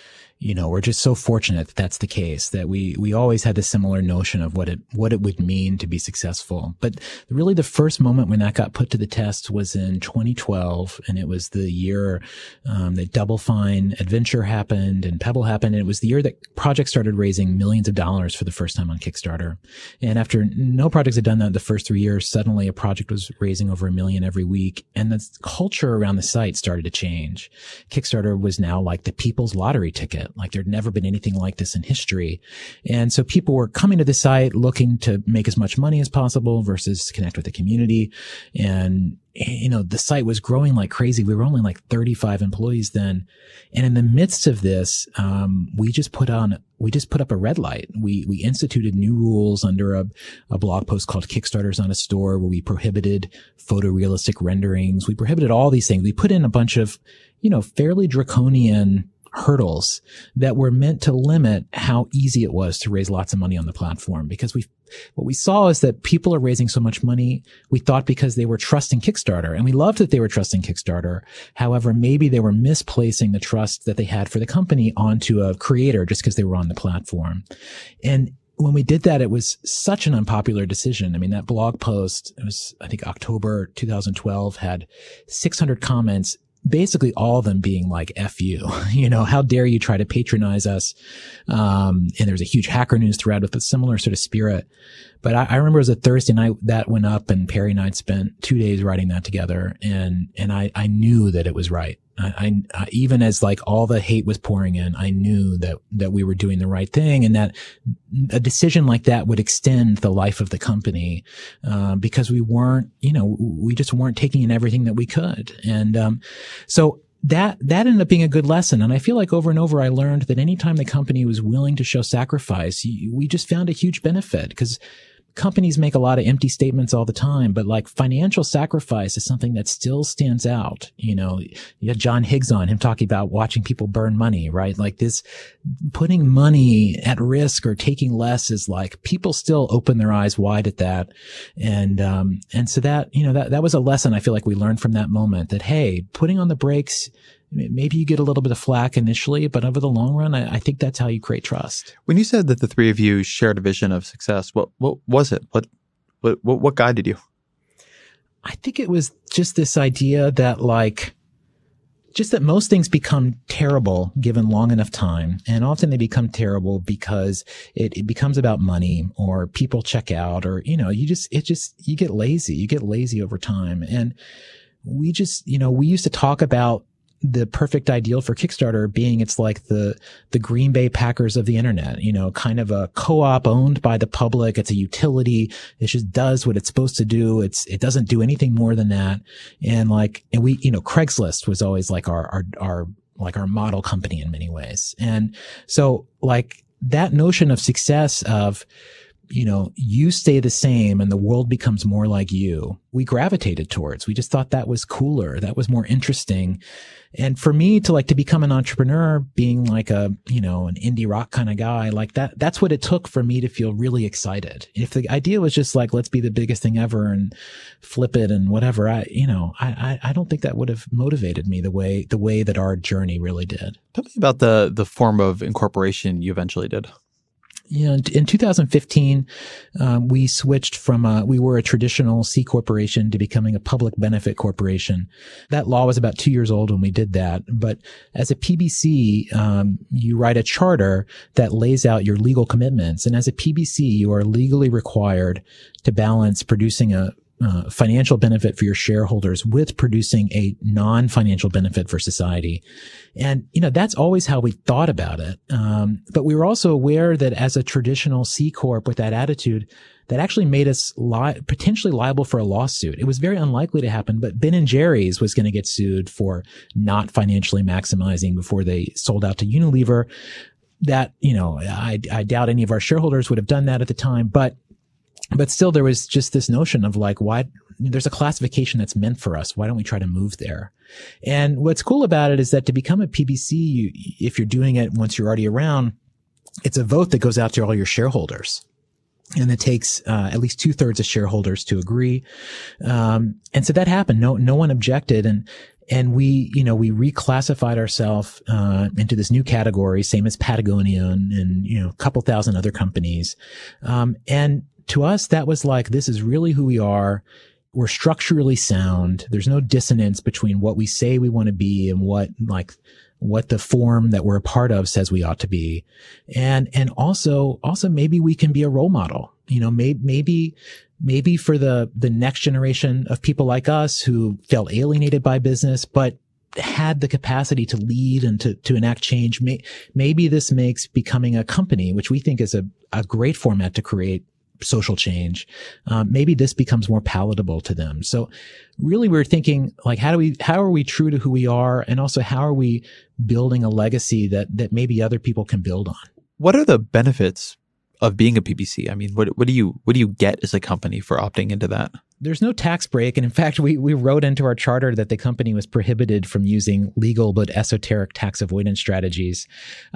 we're just so fortunate that that's the case, that we always had this similar notion of what it would mean to be successful. But really the first moment when that got put to the test was in 2012. And it was the year that Double Fine Adventure happened and Pebble happened. And it was the year that projects started raising millions of dollars for the first time on Kickstarter. And after no projects had done that the first 3 years, suddenly a project was raising over $1 million every week. And the culture around the site started to change. Kickstarter was now like the people's lottery ticket. Like there'd never been anything like this in history. And so people were coming to the site looking to make as much money as possible versus connect with the community. And, the site was growing like crazy. We were only like 35 employees then. And in the midst of this, we just put up a red light. We instituted new rules under a blog post called Kickstarters on a Store, where we prohibited photorealistic renderings. We prohibited all these things. We put in a bunch of, fairly draconian hurdles that were meant to limit how easy it was to raise lots of money on the platform. Because what we saw is that people are raising so much money, we thought because they were trusting Kickstarter, and we loved that they were trusting Kickstarter. However, maybe they were misplacing the trust that they had for the company onto a creator just because they were on the platform. And when we did that, it was such an unpopular decision. I mean, that blog post, it was, I think, October 2012, had 600 comments, basically all of them being like, F you, how dare you try to patronize us? And there was a huge Hacker News thread with a similar sort of spirit. But I remember it was a Thursday night that went up, and Perry and I had spent 2 days writing that together. And I knew that it was right. I even as like all the hate was pouring in, I knew that we were doing the right thing, and that a decision like that would extend the life of the company, because we just weren't taking in everything that we could. And, so that ended up being a good lesson. And I feel like over and over, I learned that anytime the company was willing to show sacrifice, we just found a huge benefit, because companies make a lot of empty statements all the time, but like financial sacrifice is something that still stands out. You had John Higgs on, him talking about watching people burn money, right? Like this, putting money at risk or taking less is like, people still open their eyes wide at that. And so that, that was a lesson I feel like we learned from that moment, that, hey, putting on the brakes, maybe you get a little bit of flack initially, but over the long run, I think that's how you create trust.
When you said that the three of you shared a vision of success, what was it? What guided you?
I think it was just this idea that that most things become terrible given long enough time. And often they become terrible because it becomes about money, or people check out, or, you get lazy. You get lazy over time. And we used to talk about the perfect ideal for Kickstarter being, it's like the Green Bay Packers of the internet, kind of a co-op owned by the public. It's a utility. It just does what it's supposed to do. It doesn't do anything more than that. And we, Craigslist was always like our model company in many ways. And so that notion of success of, you stay the same and the world becomes more like you, we gravitated towards. We just thought that was cooler. That was more interesting. And for me to become an entrepreneur, being like an indie rock kind of guy, that's what it took for me to feel really excited. If the idea was just let's be the biggest thing ever and flip it and whatever, I don't think that would have motivated me the way that our journey really did.
Tell me about the form of incorporation you eventually did.
Yeah, in 2015, we switched from we were a traditional C corporation to becoming a public benefit corporation. That law was about 2 years old when we did that. But as a PBC, you write a charter that lays out your legal commitments. And as a PBC, you are legally required to balance producing a financial benefit for your shareholders with producing a non-financial benefit for society. And, that's always how we thought about it. But we were also aware that as a traditional C Corp with that attitude, that actually made us potentially liable for a lawsuit. It was very unlikely to happen, but Ben & Jerry's was going to get sued for not financially maximizing before they sold out to Unilever. That, I doubt any of our shareholders would have done that at the time, but still, there was just this notion of why there's a classification that's meant for us. Why don't we try to move there? And what's cool about it is that to become a PBC, if you're doing it once you're already around, it's a vote that goes out to all your shareholders. And it takes at least 2/3 of shareholders to agree. And so that happened. No one objected. And we reclassified ourselves into this new category, same as Patagonia and a couple thousand other companies. And to us, that was this is really who we are. We're structurally sound. There's no dissonance between what we say we want to be and what the form that we're a part of says we ought to be. And also maybe we can be a role model. Maybe for the next generation of people like us who felt alienated by business, but had the capacity to lead and to enact change. Maybe this makes becoming a company, which we think is a great format to create social change. Maybe this becomes more palatable to them. So really we're thinking how are we true to who we are? And also how are we building a legacy that maybe other people can build on?
What are the benefits of being a PBC? I mean, what do you get as a company for opting into that?
There's no tax break. And in fact, we wrote into our charter that the company was prohibited from using legal but esoteric tax avoidance strategies.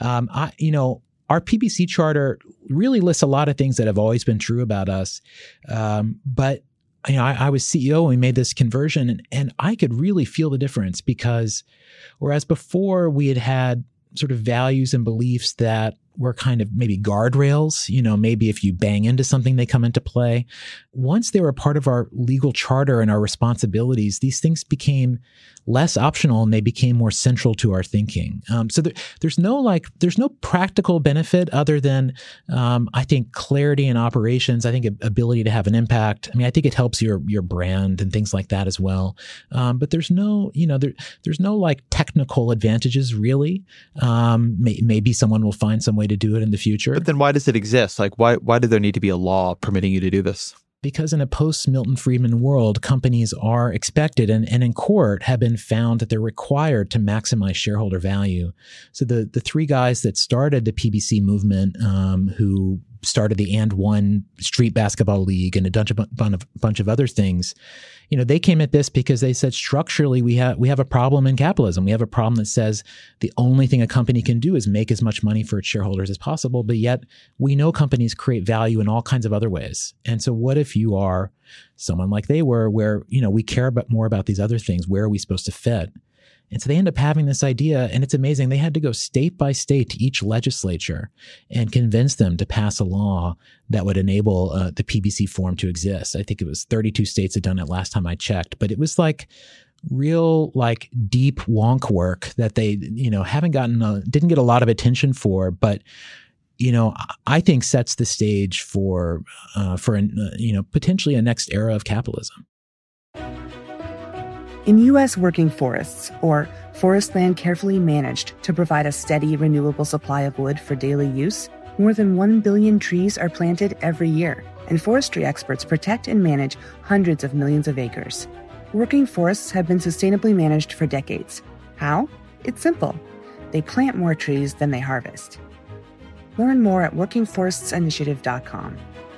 Our PBC charter really lists a lot of things that have always been true about us. But I was CEO when we made this conversion, and I could really feel the difference, because whereas before we had sort of values and beliefs that were kind of maybe guardrails. Maybe if you bang into something, they come into play. Once they were part of our legal charter and our responsibilities, these things became less optional and they became more central to our thinking. So there's no practical benefit other than, I think, clarity in operations. I think ability to have an impact. I think it helps your brand and things like that as well. But there's no, there's no like technical advantages really. Maybe someone will find some way to do it in the future.
But then why does it exist? Like why did there need to be a law permitting you to do this?
Because in a post-Milton Friedman world, companies are expected and in court have been found that they're required to maximize shareholder value. So the three guys that started the PBC movement, who started the And One Street Basketball League and a bunch of other things, they came at this because they said structurally we have a problem in capitalism. We have a problem that says the only thing a company can do is make as much money for its shareholders as possible, but yet we know companies create value in all kinds of other ways. And so what if you are someone like they were, where we care more about these other things? Where are we supposed to fit? And so they end up having this idea, and it's amazing. They had to go state by state to each legislature and convince them to pass a law that would enable the PBC form to exist. I think it was 32 states had done it last time I checked, but it was like real, like deep wonk work that they, didn't get a lot of attention for, but I think sets the stage for potentially a next era of capitalism.
In U.S. working forests, or forest land carefully managed to provide a steady, renewable supply of wood for daily use, more than 1 billion trees are planted every year, and forestry experts protect and manage hundreds of millions of acres. Working forests have been sustainably managed for decades. How? It's simple. They plant more trees than they harvest. Learn more at workingforestsinitiative.com.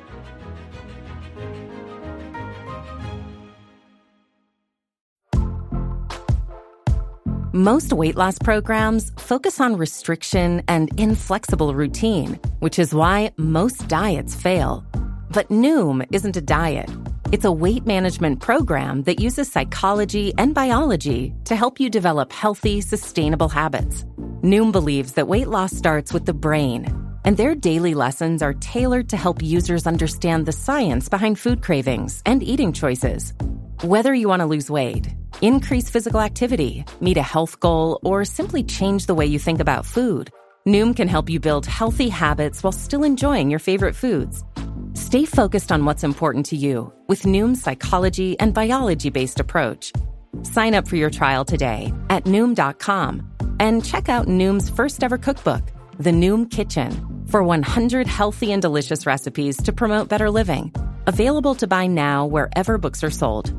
Most weight loss programs focus on restriction and inflexible routine, which is why most diets fail. But Noom isn't a diet. It's a weight management program that uses psychology and biology to help you develop healthy, sustainable habits. Noom believes that weight loss starts with the brain, and their daily lessons are tailored to help users understand the science behind food cravings and eating choices. Whether you want to lose weight, increase physical activity, meet a health goal, or simply change the way you think about food, Noom can help you build healthy habits while still enjoying your favorite foods. Stay focused on what's important to you with Noom's psychology and biology-based approach. Sign up for your trial today at Noom.com and check out Noom's first ever cookbook, The Noom Kitchen, for 100 healthy and delicious recipes to promote better living. Available to buy now wherever books are sold.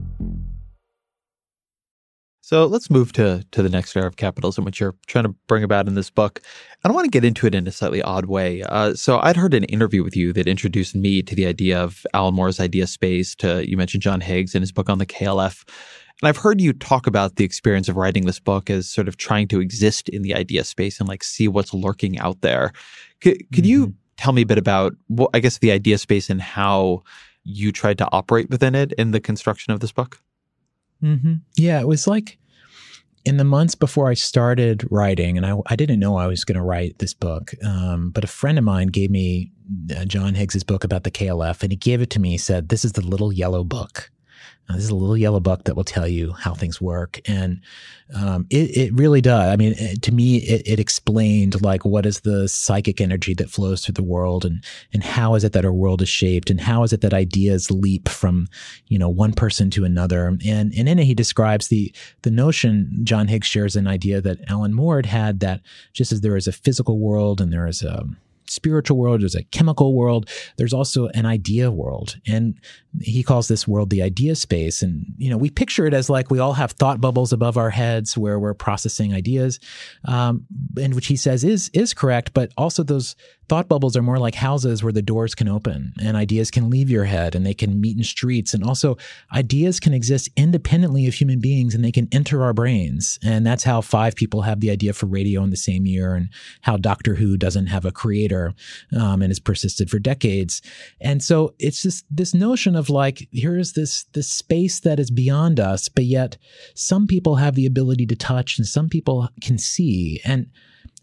So let's move to the next era of capitalism, which you're trying to bring about in this book. I don't want to get into it in a slightly odd way. So I'd heard an interview with you that introduced me to the idea of Alan Moore's idea space. You mentioned John Higgs in his book on the KLF. And I've heard you talk about the experience of writing this book as sort of trying to exist in the idea space and like see what's lurking out there. Could you tell me a bit about, I guess, the idea space and how you tried to operate within it in the construction of this book?
Mm-hmm. Yeah, it was like in the months before I started writing, and I didn't know I was going to write this book, but a friend of mine gave me John Higgs's book about the KLF, and he gave it to me. He said, "This is the little yellow book. This is a little yellow book that will tell you how things work." And it really does. I mean, to me, it explained like what is the psychic energy that flows through the world, and how is it that our world is shaped, and how is it that ideas leap from one person to another. And in it, he describes the notion. John Higgs shares an idea that Alan Moore had, that just as there is a physical world and there is a spiritual world, there's a chemical world, there's also an idea world. And he calls this world the idea space. And, we picture it as like we all have thought bubbles above our heads where we're processing ideas, and which he says is correct. But also those thought bubbles are more like houses where the doors can open and ideas can leave your head and they can meet in streets. And also ideas can exist independently of human beings and they can enter our brains. And that's how 5 people have the idea for radio in the same year, and how Doctor Who doesn't have a creator and has persisted for decades. And so it's just this notion of like, here is this space that is beyond us, but yet some people have the ability to touch and some people can see. And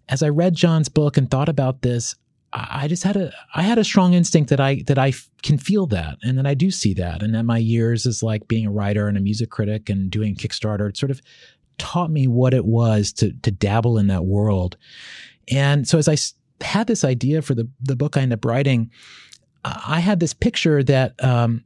as I read John's book and thought about this, I had a strong instinct that I can feel that, and that I do see that, and that my years as like being a writer and a music critic and doing Kickstarter, it sort of taught me what it was to dabble in that world. And so as I had this idea for the book I ended up writing, I had this picture that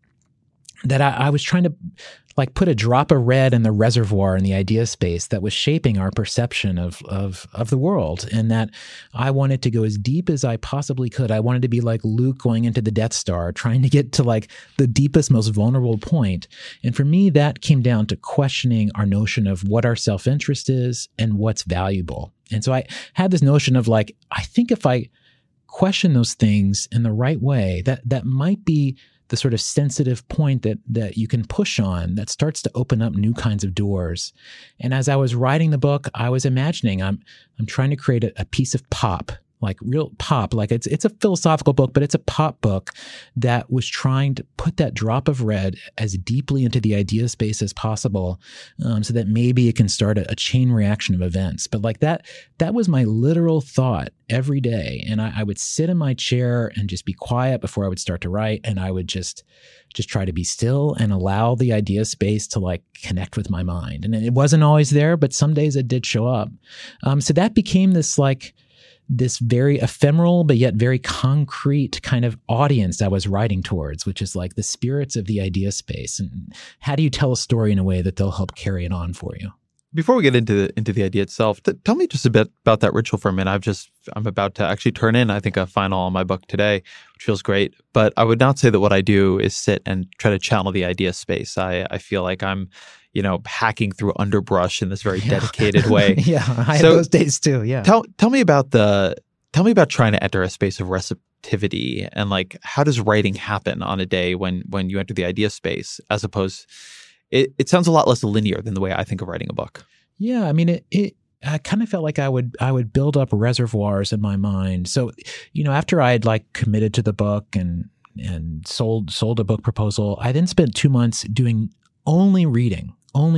I was trying to like put a drop of red in the reservoir in the idea space that was shaping our perception of the world, and that I wanted to go as deep as I possibly could. I wanted to be like Luke going into the Death Star, trying to get to like the deepest, most vulnerable point. And for me, that came down to questioning our notion of what our self-interest is and what's valuable. And so I had this notion of like, I think if I question those things in the right way, that might be the sort of sensitive point that you can push on that starts to open up new kinds of doors. And as I was writing the book, I was imagining I'm trying to create a piece of pop, like real pop, like it's a philosophical book, but it's a pop book that was trying to put that drop of red as deeply into the idea space as possible, so that maybe it can start a chain reaction of events. But like that was my literal thought every day. And I would sit in my chair and just be quiet before I would start to write. And I would just try to be still and allow the idea space to like connect with my mind. And it wasn't always there, but some days it did show up. So that became this very ephemeral, but yet very concrete kind of audience I was writing towards, which is like the spirits of the idea space. And how do you tell a story in a way that they'll help carry it on for you?
Before we get into the idea itself, tell me just a bit about that ritual for a minute. I'm about to actually turn in, I think, a final on my book today, which feels great. But I would not say that what I do is sit and try to channel the idea space. I feel like I'm, hacking through underbrush in this very dedicated way.
Yeah, I have those days too. Yeah.
Tell me about trying to enter a space of receptivity, and like, how does writing happen on a day when you enter the idea space, as opposed. It sounds a lot less linear than the way I think of writing a book.
Yeah, I mean, I kind of felt like I would build up reservoirs in my mind. So, after I had like committed to the book and sold a book proposal, I then spent 2 months doing only reading.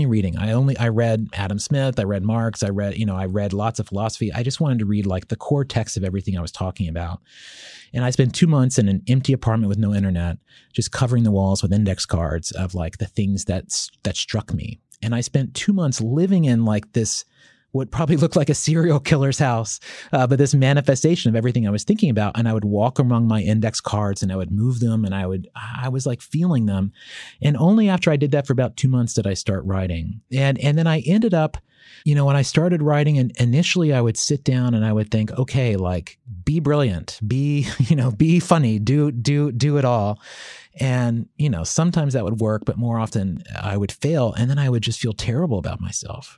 I read Adam Smith, I read Marx, I read lots of philosophy. I just wanted to read like the core text of everything I was talking about. And I spent 2 months in an empty apartment with no internet, just covering the walls with index cards of like the things that struck me. And I spent 2 months living in like this, what probably looked like a serial killer's house, but this manifestation of everything I was thinking about. And I would walk among my index cards and I would move them, and I was like feeling them. And only after I did that for about 2 months did I start writing. And then I ended up, when I started writing, and initially I would sit down and I would think, okay, like be brilliant, be funny, do it all. And, sometimes that would work, but more often I would fail. And then I would just feel terrible about myself.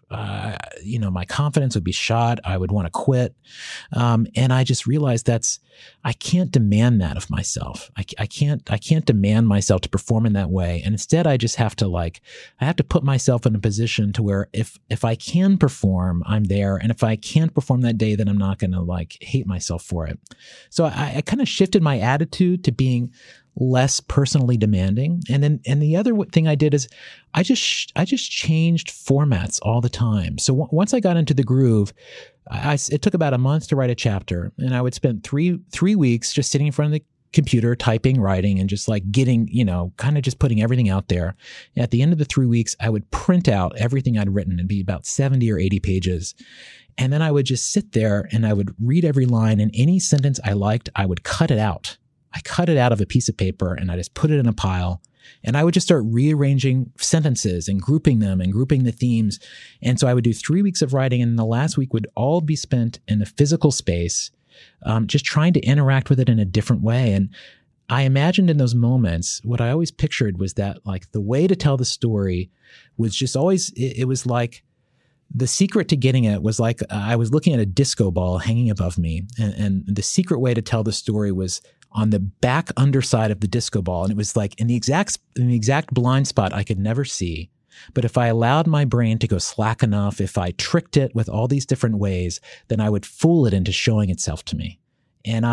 My confidence would be shot. I would want to quit. And I just realized I can't demand that of myself. I can't demand myself to perform in that way. And instead I just have to I have to put myself in a position to where if I can perform, I'm there. And if I can't perform that day, then I'm not going to hate myself for it. So I kind of shifted my attitude to being less personally demanding. And the other thing I did is I just changed formats all the time. So once I got into the groove, it took about a month to write a chapter, and I would spend three weeks just sitting in front of the computer, typing, writing, and just getting, kind of just putting everything out there. And at the end of the 3 weeks, I would print out everything I'd written. It'd be about 70 or 80 pages. And then I would just sit there and I would read every line, and any sentence I liked, I would cut it out. I cut it out of a piece of paper and I just put it in a pile, and I would just start rearranging sentences and grouping them and grouping the themes. And so I would do 3 weeks of writing, and the last week would all be spent in a physical space, just trying to interact with it in a different way. And I imagined in those moments, what I always pictured was that the way to tell the story was just always, it was like, the secret to getting it was I was looking at a disco ball hanging above me, and the secret way to tell the story was on the back underside of the disco ball. And it was in the exact blind spot I could never see. But if I allowed my brain to go slack enough, if I tricked it with all these different ways, then I would fool it into showing itself to me. And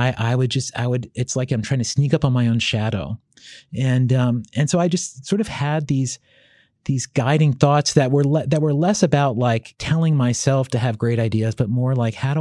it's like I'm trying to sneak up on my own shadow. And so I just sort of had these these guiding thoughts that were less about like telling myself to have great ideas, but more like how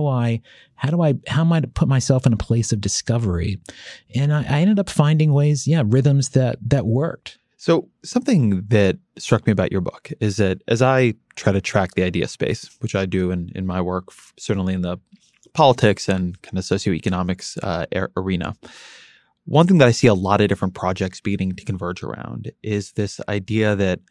am I to put myself in a place of discovery? And I ended up finding ways, rhythms that worked.
So something that struck me about your book is that as I try to track the idea space, which I do in my work, certainly in the politics and kind of socioeconomics arena, one thing that I see a lot of different projects beginning to converge around is this idea that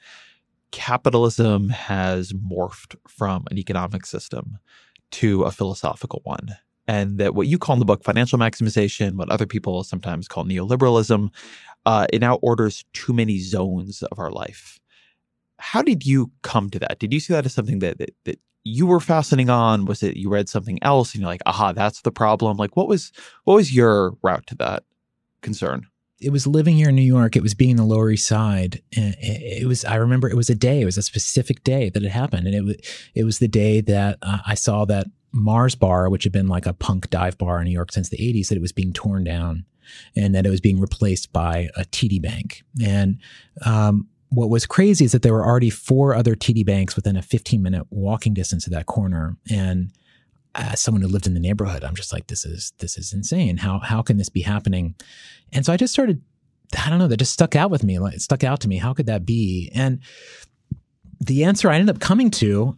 capitalism has morphed from an economic system to a philosophical one. And that what you call in the book financial maximization, what other people sometimes call neoliberalism, it now orders too many zones of our life. How did you come to that? Did you see that as something that you were fastening on? Was it you read something else and you're like, aha, that's the problem? Like, what was your route to that concern?
It was living here in New York. It was being in the Lower East Side. And I remember it was a specific day that it happened. And it was the day that I saw that Mars Bar, which had been like a punk dive bar in New York since the 80s, that it was being torn down and that it was being replaced by a TD Bank. And what was crazy is that there were already 4 other TD Banks within a 15-minute walking distance of that corner. And as someone who lived in the neighborhood, I'm just like, this is insane. How can this be happening? And so I just started, I don't know, that just stuck out with me. Like, it stuck out to me. How could that be? And the answer I ended up coming to,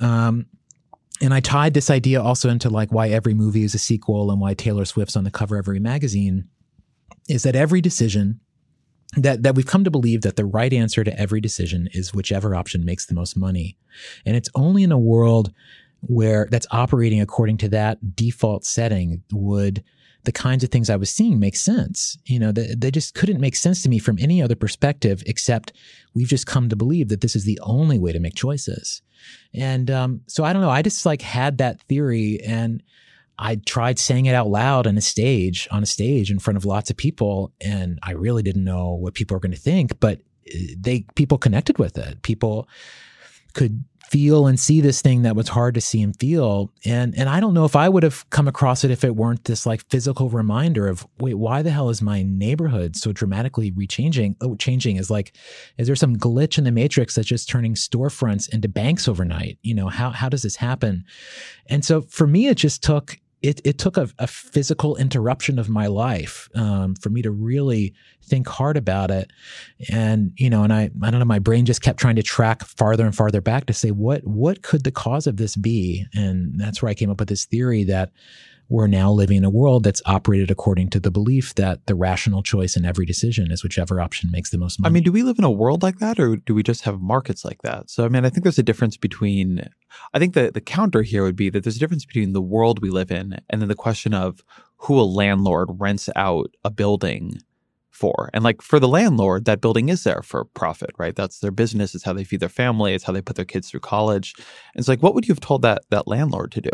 and I tied this idea also into like why every movie is a sequel and why Taylor Swift's on the cover of every magazine, is that every decision that we've come to believe that the right answer to every decision is whichever option makes the most money. And it's only in a world where that's operating according to that default setting would the kinds of things I was seeing make sense. They just couldn't make sense to me from any other perspective, except we've just come to believe that this is the only way to make choices. And so I don't know, I just like had that theory and I tried saying it out loud on a stage in front of lots of people. And I really didn't know what people were going to think, but people connected with it. People could feel and see this thing that was hard to see and feel. And I don't know if I would have come across it if it weren't this like physical reminder of, wait, why the hell is my neighborhood so dramatically changing? Is there some glitch in the matrix that's just turning storefronts into banks overnight? How does this happen? And so for me, it just took a physical interruption of my life for me to really think hard about it. And, and I don't know, my brain just kept trying to track farther and farther back to say, what could the cause of this be? And that's where I came up with this theory that we're now living in a world that's operated according to the belief that the rational choice in every decision is whichever option makes the most money.
I mean, do we live in a world like that, or do we just have markets like that? So, I mean, I think there's a difference between, I think the counter here would be that there's a difference between the world we live in and then the question of who a landlord rents out a building for. And like for the landlord, that building is there for profit, right? That's their business. It's how they feed their family. It's how they put their kids through college. And it's like, what would you have told that landlord to do?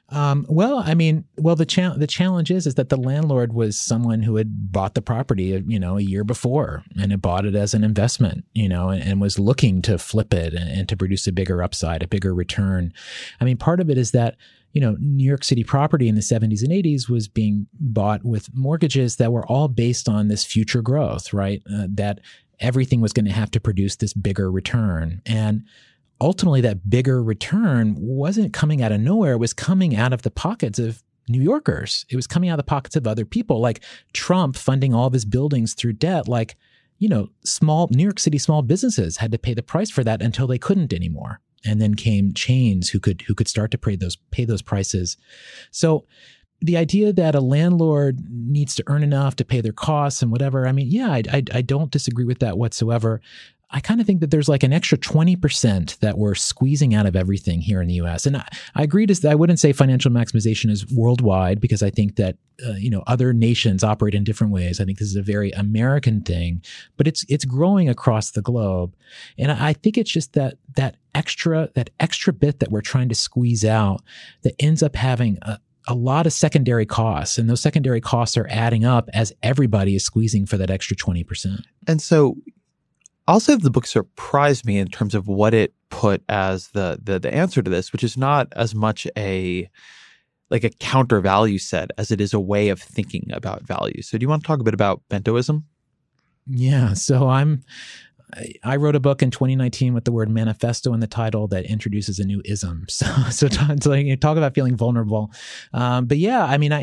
The challenge is that the landlord was someone who had bought the property, a year before and had bought it as an investment, and was looking to flip it and to produce a bigger upside, a bigger return. I mean, part of it is that, New York City property in the 70s and 80s was being bought with mortgages that were all based on this future growth, right? That everything was going to have to produce this bigger return. And ultimately, that bigger return wasn't coming out of nowhere. It was coming out of the pockets of New Yorkers. It was coming out of the pockets of other people, like Trump funding all of his buildings through debt. Like, small New York City small businesses had to pay the price for that until they couldn't anymore. And then came chains who could start to pay those prices. So the idea that a landlord needs to earn enough to pay their costs and whatever, I mean, yeah, I don't disagree with that whatsoever. I kind of think that there's like an extra 20% that we're squeezing out of everything here in the U.S. And I agree I wouldn't say financial maximization is worldwide, because I think that, other nations operate in different ways. I think this is a very American thing, but it's growing across the globe. And I think it's just that extra bit that we're trying to squeeze out that ends up having a lot of secondary costs. And those secondary costs are adding up as everybody is squeezing for that extra 20%.
And so also, the book surprised me in terms of what it put as the answer to this, which is not as much a counter value set as it is a way of thinking about value. So do you want to talk a bit about Bentoism?
Yeah. So I'm I wrote a book in 2019 with the word manifesto in the title that introduces a new ism. So talk about feeling vulnerable. But yeah, I mean,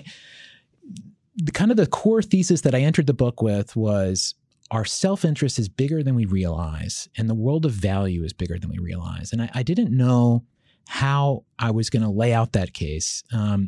the core thesis that I entered the book with was our self-interest is bigger than we realize, and the world of value is bigger than we realize. And I didn't know how I was going to lay out that case.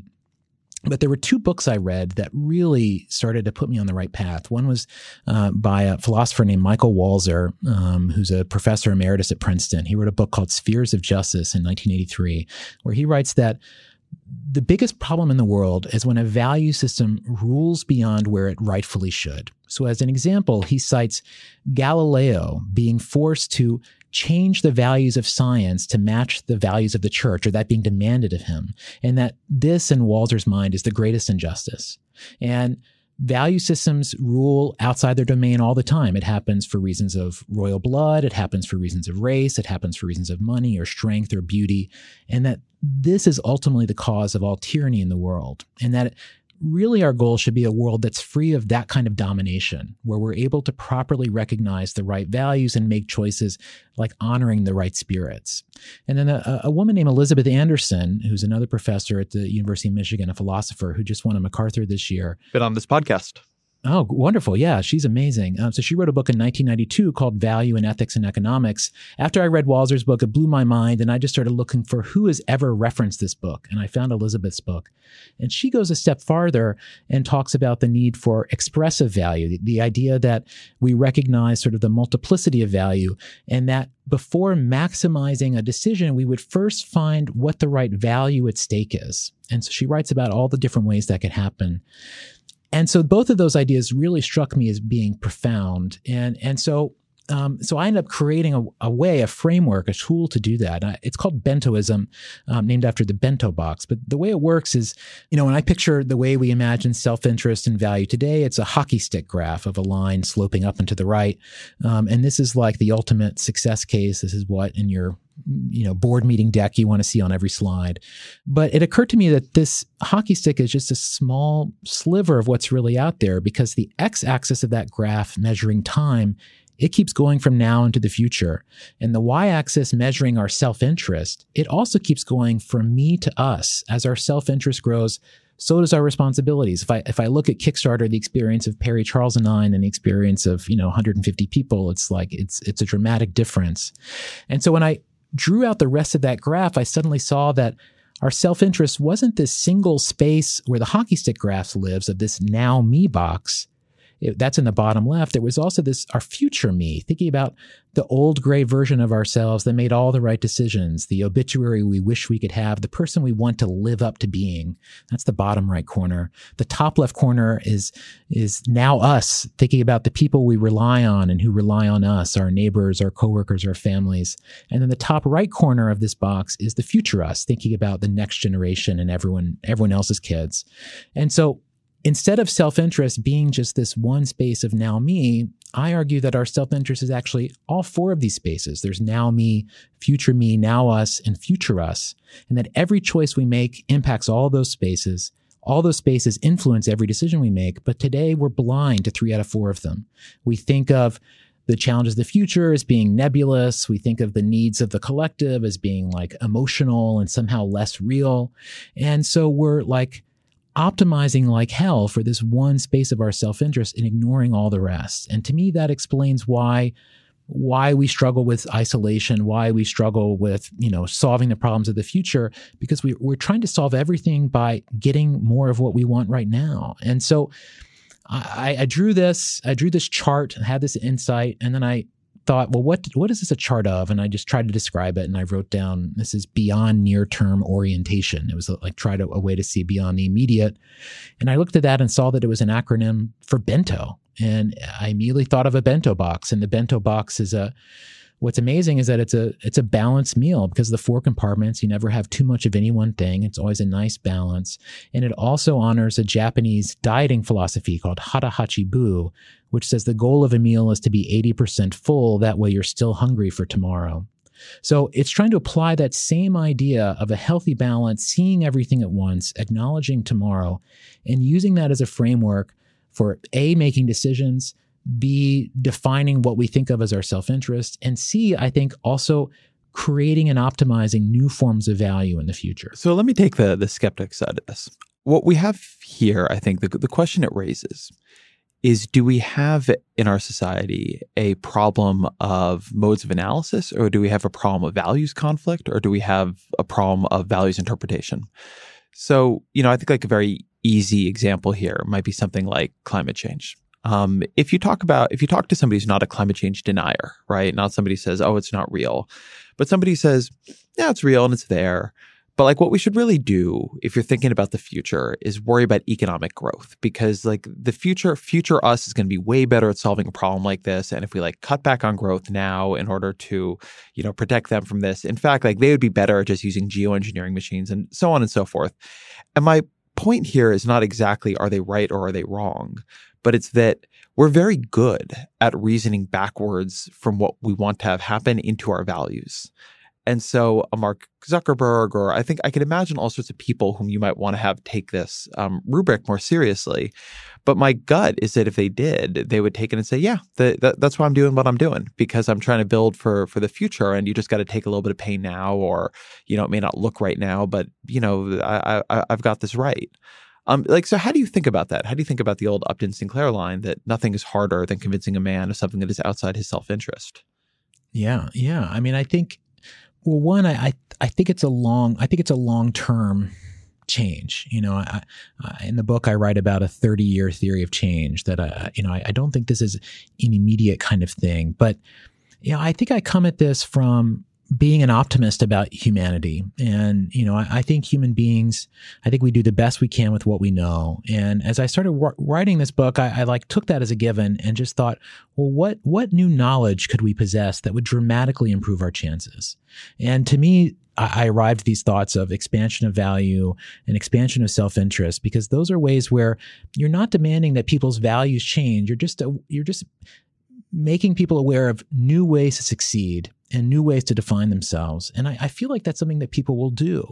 But there were two books I read that really started to put me on the right path. One was by a philosopher named Michael Walzer, who's a professor emeritus at Princeton. He wrote a book called Spheres of Justice in 1983, where he writes that the biggest problem in the world is when a value system rules beyond where it rightfully should. So as an example, he cites Galileo being forced to change the values of science to match the values of the church, or that being demanded of him. And that this, in Walzer's mind, is the greatest injustice. And value systems rule outside their domain all the time. It happens for reasons of royal blood. It happens for reasons of race. It happens for reasons of money or strength or beauty. And that this is ultimately the cause of all tyranny in the world. And that really our goal should be a world that's free of that kind of domination, where we're able to properly recognize the right values and make choices like honoring the right spirits. And then a woman named Elizabeth Anderson, who's another professor at the University of Michigan, a philosopher who just won a MacArthur this year.
Been on this podcast.
Oh, wonderful. Yeah, she's amazing. So she wrote a book in 1992 called Value in Ethics and Economics. After I read Walzer's book, it blew my mind, and I just started looking for who has ever referenced this book. And I found Elizabeth's book. And she goes a step farther and talks about the need for expressive value, the idea that we recognize sort of the multiplicity of value, and that before maximizing a decision, we would first find what the right value at stake is. And so she writes about all the different ways that could happen. And so both of those ideas really struck me as being profound. And so I ended up creating a framework, a tool to do that. It's called Bentoism, named after the bento box. But the way it works is, when I picture the way we imagine self-interest and value today, it's a hockey stick graph of a line sloping up and to the right. And this is like the ultimate success case. This is what in your board meeting deck you want to see on every slide. But it occurred to me that this hockey stick is just a small sliver of what's really out there, because the x-axis of that graph measuring time, it keeps going from now into the future. And the y-axis measuring our self-interest, it also keeps going from me to us. As our self-interest grows, so does our responsibilities. If I look at Kickstarter, the experience of Perry Charles and I, and the experience of 150 people, it's like it's a dramatic difference. And so when I drew out the rest of that graph, I suddenly saw that our self-interest wasn't this single space where the hockey stick graph lives of this now me box. That's in the bottom left. There was also our future me, thinking about the old gray version of ourselves that made all the right decisions, the obituary we wish we could have, the person we want to live up to being. That's the bottom right corner. The top left corner is now us, thinking about the people we rely on and who rely on us, our neighbors, our coworkers, our families. And then the top right corner of this box is the future us, thinking about the next generation and everyone else's kids. And so instead of self-interest being just this one space of now me, I argue that our self-interest is actually all four of these spaces. There's now me, now us, and future us. And that every choice we make impacts all those spaces. All those spaces influence every decision we make. But today we're blind to 3 out of 4 of them. We think of the challenges of the future as being nebulous. We think of the needs of the collective as being like emotional and somehow less real. And so we're like optimizing like hell for this one space of our self-interest and ignoring all the rest. And to me, that explains why we struggle with isolation, why we struggle with, solving the problems of the future, because we're trying to solve everything by getting more of what we want right now. And so I drew this chart, had this insight, and then I thought, well, what is this a chart of? And I just tried to describe it, and I wrote down, this is beyond near-term orientation. It was like a way to see beyond the immediate. And I looked at that and saw that it was an acronym for bento. And I immediately thought of a bento box. And the bento box is what's amazing is that it's a balanced meal, because of the 4 compartments. You never have too much of any one thing. It's always a nice balance. And it also honors a Japanese dieting philosophy called Hara Hachi Bu, which says the goal of a meal is to be 80% full. That way you're still hungry for tomorrow. So it's trying to apply that same idea of a healthy balance, seeing everything at once, acknowledging tomorrow, and using that as a framework for A, making decisions, B, defining what we think of as our self-interest, and C, I think also creating and optimizing new forms of value in the future.
So let me take the skeptic side of this. What we have here, I think the question it raises is, do we have in our society a problem of modes of analysis, or do we have a problem of values conflict, or do we have a problem of values interpretation? So, I think like a very easy example here might be something like climate change. If you talk to somebody who's not a climate change denier, right? Not somebody who says, oh, it's not real, but somebody says, yeah, it's real and it's there. But like what we should really do if you're thinking about the future is worry about economic growth, because like the future us is going to be way better at solving a problem like this. And if we like cut back on growth now in order to, protect them from this, in fact, like they would be better at just using geoengineering machines and so on and so forth. And my point here is not exactly are they right or are they wrong, but it's that we're very good at reasoning backwards from what we want to have happen into our values. And so a Mark Zuckerberg, or I think I could imagine all sorts of people whom you might want to have take this rubric more seriously. But my gut is that if they did, they would take it and say, yeah, that's why I'm doing what I'm doing, because I'm trying to build for the future. And you just got to take a little bit of pain now, or, it may not look right now, but, I've got this right. So how do you think about that? How do you think about the old Upton Sinclair line that nothing is harder than convincing a man of something that is outside his self-interest?
Yeah. I mean, I think, well, one, I think it's a long-term change. In the book, I write about a 30-year theory of change that I don't think this is an immediate kind of thing, but I think I come at this from being an optimist about humanity. And, I think human beings, I think we do the best we can with what we know. And as I started writing this book, I took that as a given and just thought, well, what new knowledge could we possess that would dramatically improve our chances? And to me, I arrived at these thoughts of expansion of value and expansion of self-interest, because those are ways where you're not demanding that people's values change. You're just making people aware of new ways to succeed and new ways to define themselves. And I feel like that's something that people will do.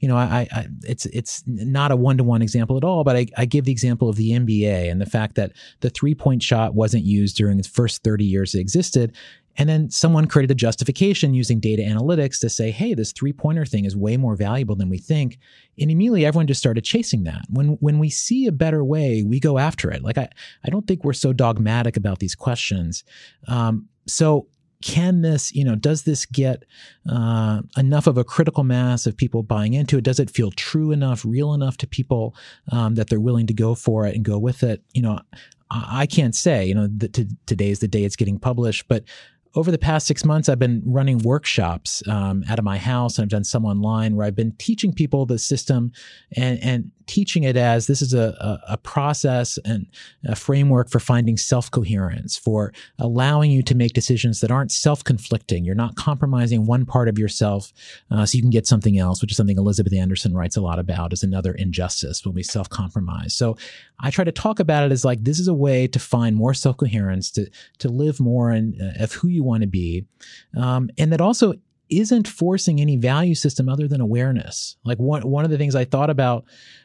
It's not a one-to-one example at all, but I give the example of the NBA and the fact that the three-point shot wasn't used during its first 30 years it existed. And then someone created a justification using data analytics to say, hey, this three-pointer thing is way more valuable than we think. And immediately everyone just started chasing that. When we see a better way, we go after it. Like I don't think we're so dogmatic about these questions. So can this, does this get enough of a critical mass of people buying into it? Does it feel true enough, real enough to people that they're willing to go for it and go with it? I can't say, today is the day it's getting published, but over the past 6 months, I've been running workshops out of my house, and I've done some online where I've been teaching people the system and teaching it as this is a process and a framework for finding self-coherence, for allowing you to make decisions that aren't self-conflicting. You're not compromising one part of yourself so you can get something else, which is something Elizabeth Anderson writes a lot about as another injustice when we self-compromise. So I try to talk about it as like this is a way to find more self-coherence, to live more of who you want to be, and that also isn't forcing any value system other than awareness. Like one of the things I thought about,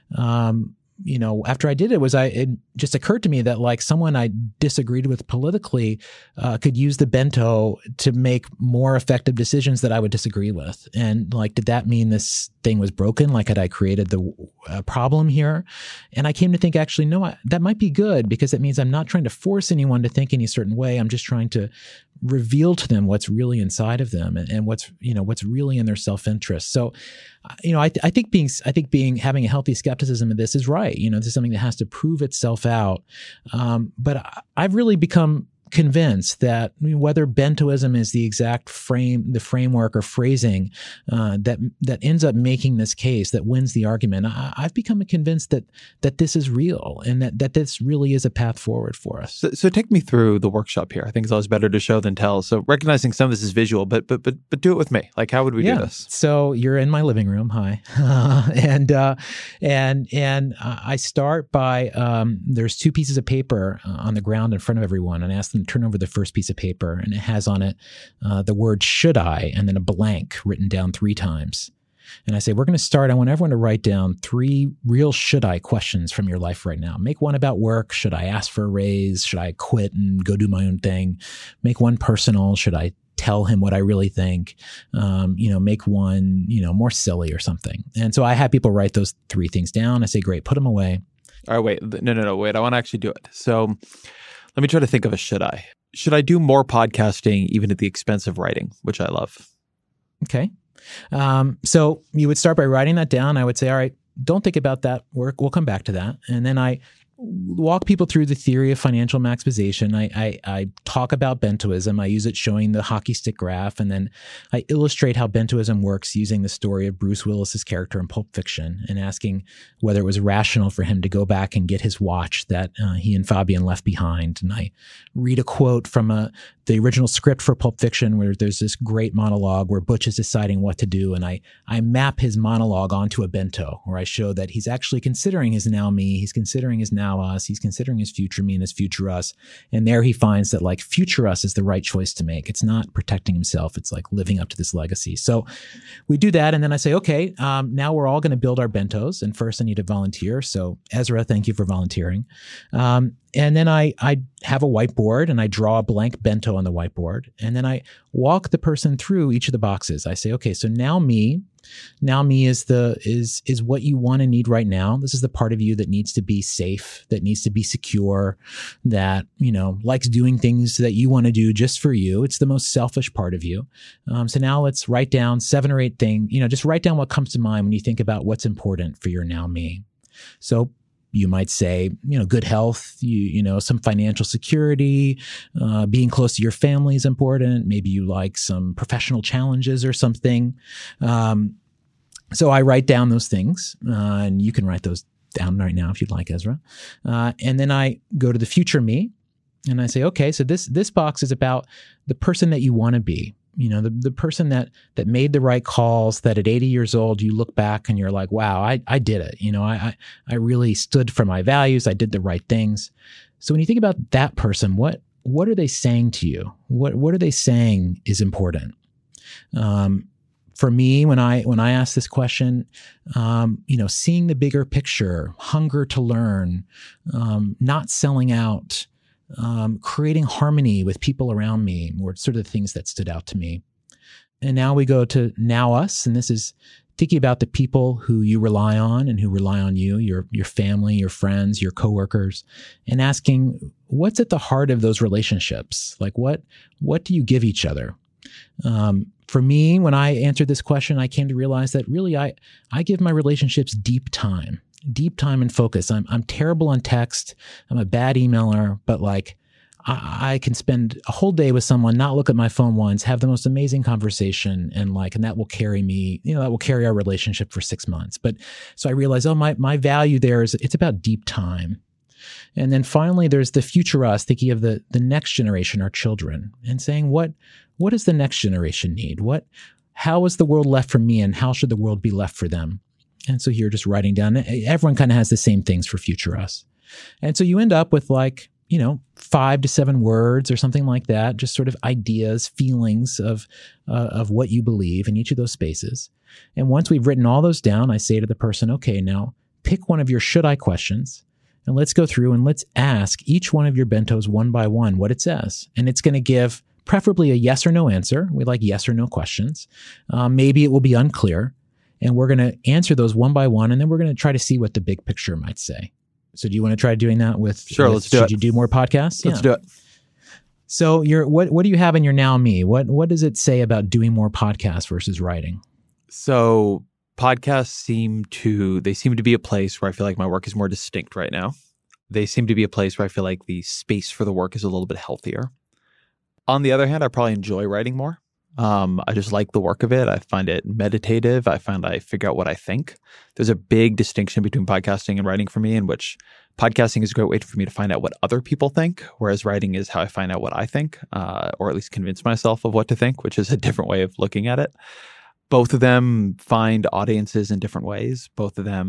after I did it was it just occurred to me that like someone I disagreed with politically could use the bento to make more effective decisions that I would disagree with. And like, did that mean this thing was broken? Like, had I created the problem here? And I came to think, actually, no, that might be good, because it means I'm not trying to force anyone to think any certain way. I'm just trying to reveal to them what's really inside of them and what's really in their self-interest. So, I think having a healthy skepticism of this is right. This is something that has to prove itself out. But I've really become convinced that whether bentoism is the exact framework or phrasing that ends up making this case that wins the argument, I've become convinced that this is real and that this really is a path forward for us.
So take me through the workshop here. I think it's always better to show than tell. So recognizing some of this is visual, but do it with me. Like, how would we do this?
So you're in my living room. Hi, and I start by there's two pieces of paper on the ground in front of everyone, and I ask them to turn over the first piece of paper, and it has on it the word "should I" and then a blank written down 3 times. And I say, we're going to start. I want everyone to write down 3 real should I questions from your life right now. Make one about work. Should I ask for a raise? Should I quit and go do my own thing? Make one personal. Should I tell him what I really think? Make one, more silly or something. And so I have people write those 3 things down. I say, great, put them away.
All right, wait. No, wait. I want to actually do it. So let me try to think of a should I. Should I do more podcasting even at the expense of writing, which I love?
Okay. So you would start by writing that down. I would say, all right, don't think about that work. We'll come back to that. And then I walk people through the theory of financial maximization. I talk about bentoism. I use it showing the hockey stick graph, and then I illustrate how bentoism works using the story of Bruce Willis's character in Pulp Fiction and asking whether it was rational for him to go back and get his watch that he and Fabian left behind. And I read a quote from the original script for Pulp Fiction where there's this great monologue where Butch is deciding what to do. And I map his monologue onto a bento where I show that he's actually considering his now me, he's considering his now us, he's considering his future me and his future us. And there he finds that like future us is the right choice to make. It's not protecting himself. It's like living up to this legacy. So we do that. And then I say, okay, now we're all going to build our bentos. And first I need a volunteer. So Ezra, thank you for volunteering. And then I have a whiteboard and I draw a blank bento on the whiteboard. And then I walk the person through each of the boxes. I say, okay, so now me is what you want and need right now. This is the part of you that needs to be safe, that needs to be secure, that, likes doing things that you want to do just for you. It's the most selfish part of you. So now let's write down 7 or 8 things, just write down what comes to mind when you think about what's important for your now me. So you might say, good health, some financial security, being close to your family is important. Maybe you like some professional challenges or something. So I write down those things, and you can write those down right now if you'd like, Ezra. And then I go to the future me, and I say, okay, so this box is about the person that you want to be. The person that made the right calls, that at 80 years old, you look back and you're like, wow, I did it. I really stood for my values. I did the right things. So when you think about that person, what are they saying to you? What are they saying is important? For me, when I ask this question, seeing the bigger picture, hunger to learn, not selling out, creating harmony with people around me were sort of the things that stood out to me. And now we go to now us, and this is thinking about the people who you rely on and who rely on you, your family, your friends, your coworkers, and asking what's at the heart of those relationships? Like what do you give each other? For me, when I answered this question, I came to realize that really I give my relationships deep time and focus. I'm terrible on text. I'm a bad emailer, but I can spend a whole day with someone, not look at my phone once, have the most amazing conversation, and that will carry me, that will carry our relationship for 6 months. But so I realized, my value there is it's about deep time. And then finally, there's the future us, thinking of the next generation, our children, and saying, what does the next generation need? How is the world left for me, and how should the world be left for them? And so here, just writing down, everyone kind of has the same things for future us. And so you end up with 5 to 7 words or something like that, just sort of ideas, feelings of what you believe in each of those spaces. And once we've written all those down, I say to the person, okay, now pick one of your should I questions, and let's go through and let's ask each one of your bentos one by one what it says. And it's going to give preferably a yes or no answer. We like yes or no questions. Maybe it will be unclear. And we're going to answer those one by one, and then we're going to try to see what the big picture might say. So do you want to try doing that with?
Sure, let's do it.
Should you do more podcasts?
Let's do it.
So what do you have in your now me? What does it say about doing more podcasts versus writing?
So podcasts seem to be a place where I feel like my work is more distinct right now. They seem to be a place where I feel like the space for the work is a little bit healthier. On the other hand, I probably enjoy writing more. I just like the work of it. I find it meditative. I find I figure out what I think. There's a big distinction between podcasting and writing for me, in which podcasting is a great way for me to find out what other people think, whereas writing is how I find out what I think, or at least convince myself of what to think, which is a different way of looking at it. Both of them find audiences in different ways. Both of them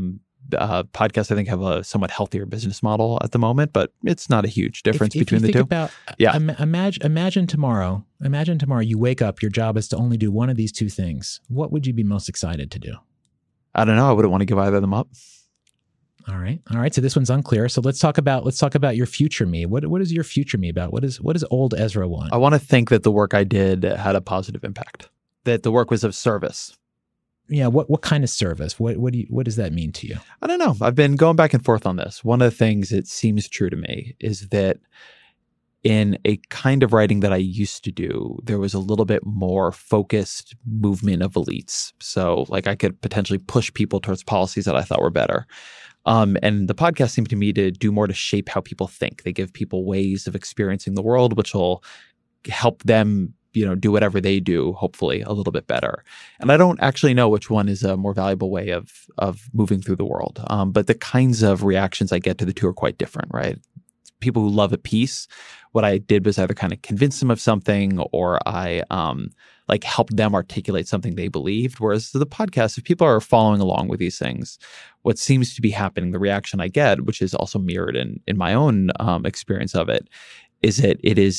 Podcasts, I think, have a somewhat healthier business model at the moment, but it's not a huge difference between the two.
About, imagine tomorrow. Imagine tomorrow you wake up, your job is to only do one of these two things. What would you be most excited to do?
I don't know. I wouldn't want to give either of them up.
All right. So this one's unclear. So let's talk about your future me. What is your future me about? What does old Ezra want?
I want to think that the work I did had a positive impact, that the work was of service.
Yeah. What kind of service? What does that mean to you?
I don't know. I've been going back and forth on this. One of the things that seems true to me is that in a kind of writing that I used to do, there was a little bit more focused movement of elites. So like I could potentially push people towards policies that I thought were better. And the podcast seemed to me to do more to shape how people think. They give people ways of experiencing the world, which will help them, do whatever they do, hopefully a little bit better. And I don't actually know which one is a more valuable way of moving through the world. But the kinds of reactions I get to the two are quite different, right? People who love a piece, what I did was either kind of convince them of something or I helped them articulate something they believed. Whereas the podcast, if people are following along with these things, what seems to be happening, the reaction I get, which is also mirrored in my own experience of it, is that it is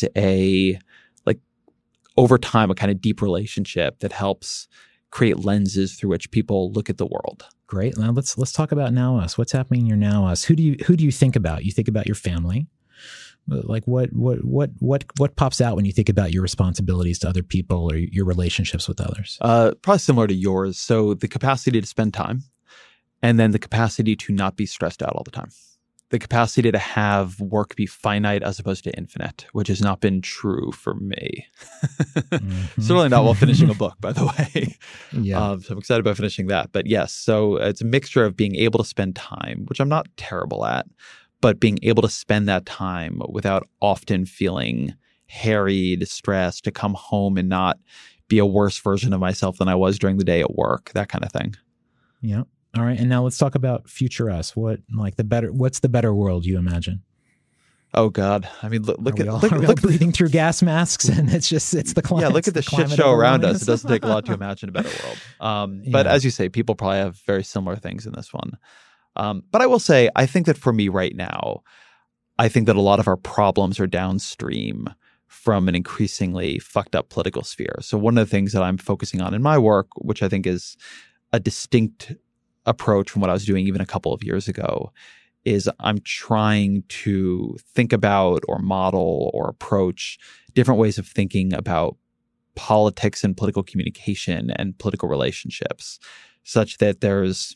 over time, a kind of deep relationship that helps create lenses through which people look at the world.
Great. Now let's talk about Now Us. What's happening in your Now Us? Who do you think about? You think about your family. Like what pops out when you think about your responsibilities to other people or your relationships with others?
Probably similar to yours. So the capacity to spend time, and then the capacity to not be stressed out all the time. The capacity to have work be finite as opposed to infinite, which has not been true for me.
Mm-hmm.
Certainly not while finishing a book, by the way.
Yeah.
So I'm excited about finishing that. But yes, so it's a mixture of being able to spend time, which I'm not terrible at, but being able to spend that time without often feeling harried, stressed, to come home and not be a worse version of myself than I was during the day at work, that kind of thing.
Yeah. All right. And now let's talk about future us. What's the better world you imagine?
Oh God. I mean, look
at breathing through gas masks and it's the climate.
Yeah. Look at the shit show around us. It doesn't take a lot to imagine a better world. But as you say, people probably have very similar things in this one. But I will say, I think that for me right now, I think that a lot of our problems are downstream from an increasingly fucked up political sphere. So one of the things that I'm focusing on in my work, which I think is a distinct approach from what I was doing even a couple of years ago, is I'm trying to think about or model or approach different ways of thinking about politics and political communication and political relationships, such that there's,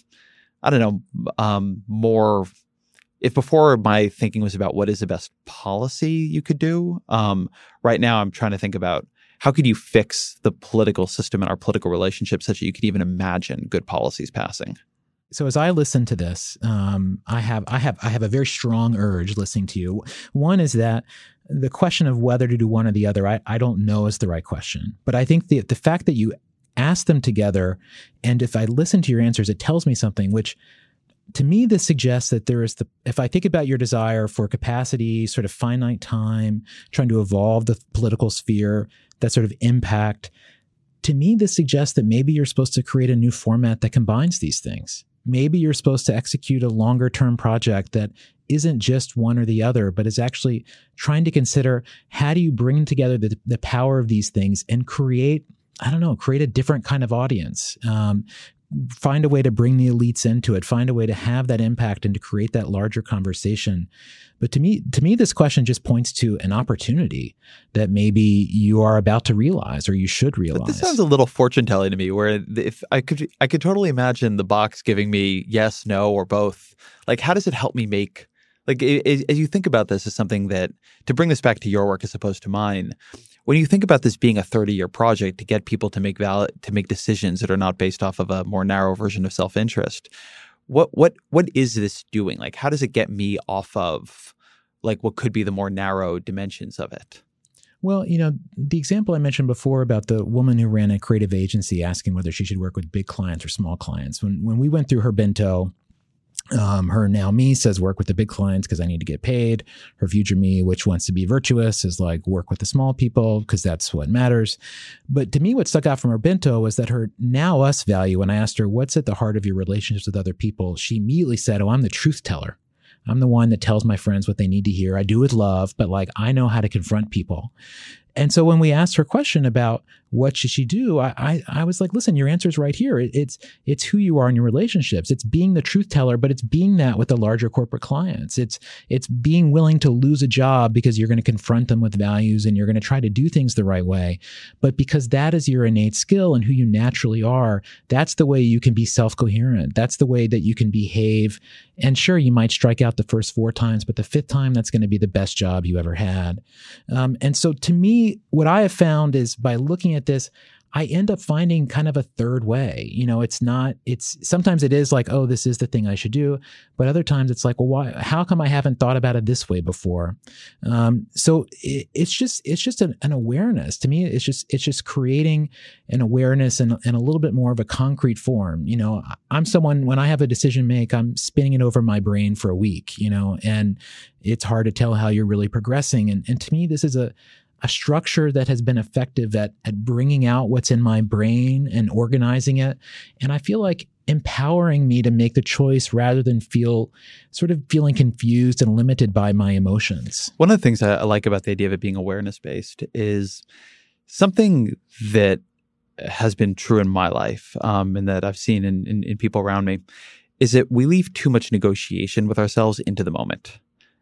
more. If before my thinking was about what is the best policy you could do, right now I'm trying to think about how could you fix the political system and our political relationships such that you could even imagine good policies passing.
So as I listen to this, I have a very strong urge listening to you. One is that the question of whether to do one or the other, I don't know is the right question. But I think the fact that you ask them together, and if I listen to your answers, it tells me something, which to me, this suggests that if I think about your desire for capacity, sort of finite time, trying to evolve the political sphere, that sort of impact, to me, this suggests that maybe you're supposed to create a new format that combines these things. Maybe you're supposed to execute a longer term project that isn't just one or the other, but is actually trying to consider how do you bring together the power of these things and create a different kind of audience. Find a way to bring the elites into it, find a way to have that impact and to create that larger conversation. But to me, this question just points to an opportunity that maybe you are about to realize or you should realize.
But this sounds a little fortune telling to me, where if I could totally imagine the box giving me yes, no, or both. Like, how does it help me make, like, as you think about this as something that, to bring this back to your work as opposed to mine, when you think about this being a 30-year project to get people to make decisions that are not based off of a more narrow version of self-interest, what is this doing? Like, how does it get me off of like what could be the more narrow dimensions of it?
Well, the example I mentioned before about the woman who ran a creative agency asking whether she should work with big clients or small clients. When we went through her bento, Her now me says work with the big clients because I need to get paid. Her future me, which wants to be virtuous, is like work with the small people because that's what matters. But to me, what stuck out from her bento was that her now us value, when I asked her, what's at the heart of your relationships with other people, she immediately said, oh, I'm the truth teller. I'm the one that tells my friends what they need to hear. I do with love, but like I know how to confront people. And so when we asked her question about what should she do, I was like, listen, your answer is right here. It's who you are in your relationships. It's being the truth teller, but it's being that with the larger corporate clients. It's being willing to lose a job because you're going to confront them with values and you're going to try to do things the right way. But because that is your innate skill and who you naturally are, that's the way you can be self-coherent. That's the way that you can behave. And sure, you might strike out the first 4 times, but the 5th time, that's going to be the best job you ever had. And so to me, what I have found is by looking at this, I end up finding kind of a third way. You know, sometimes it is like, oh, this is the thing I should do. But other times it's like, well, why, how come I haven't thought about it this way before? So it's just an awareness. To me, it's just creating an awareness in a little bit more of a concrete form. You know, I'm someone, when I have a decision to make, I'm spinning it over my brain for a week, you know, and it's hard to tell how you're really progressing. And to me, this is a structure that has been effective at bringing out what's in my brain and organizing it. And I feel like empowering me to make the choice rather than feeling confused and limited by my emotions.
One of the things I like about the idea of it being awareness-based is something that has been true in my life and that I've seen in people around me is that we leave too much negotiation with ourselves into the moment.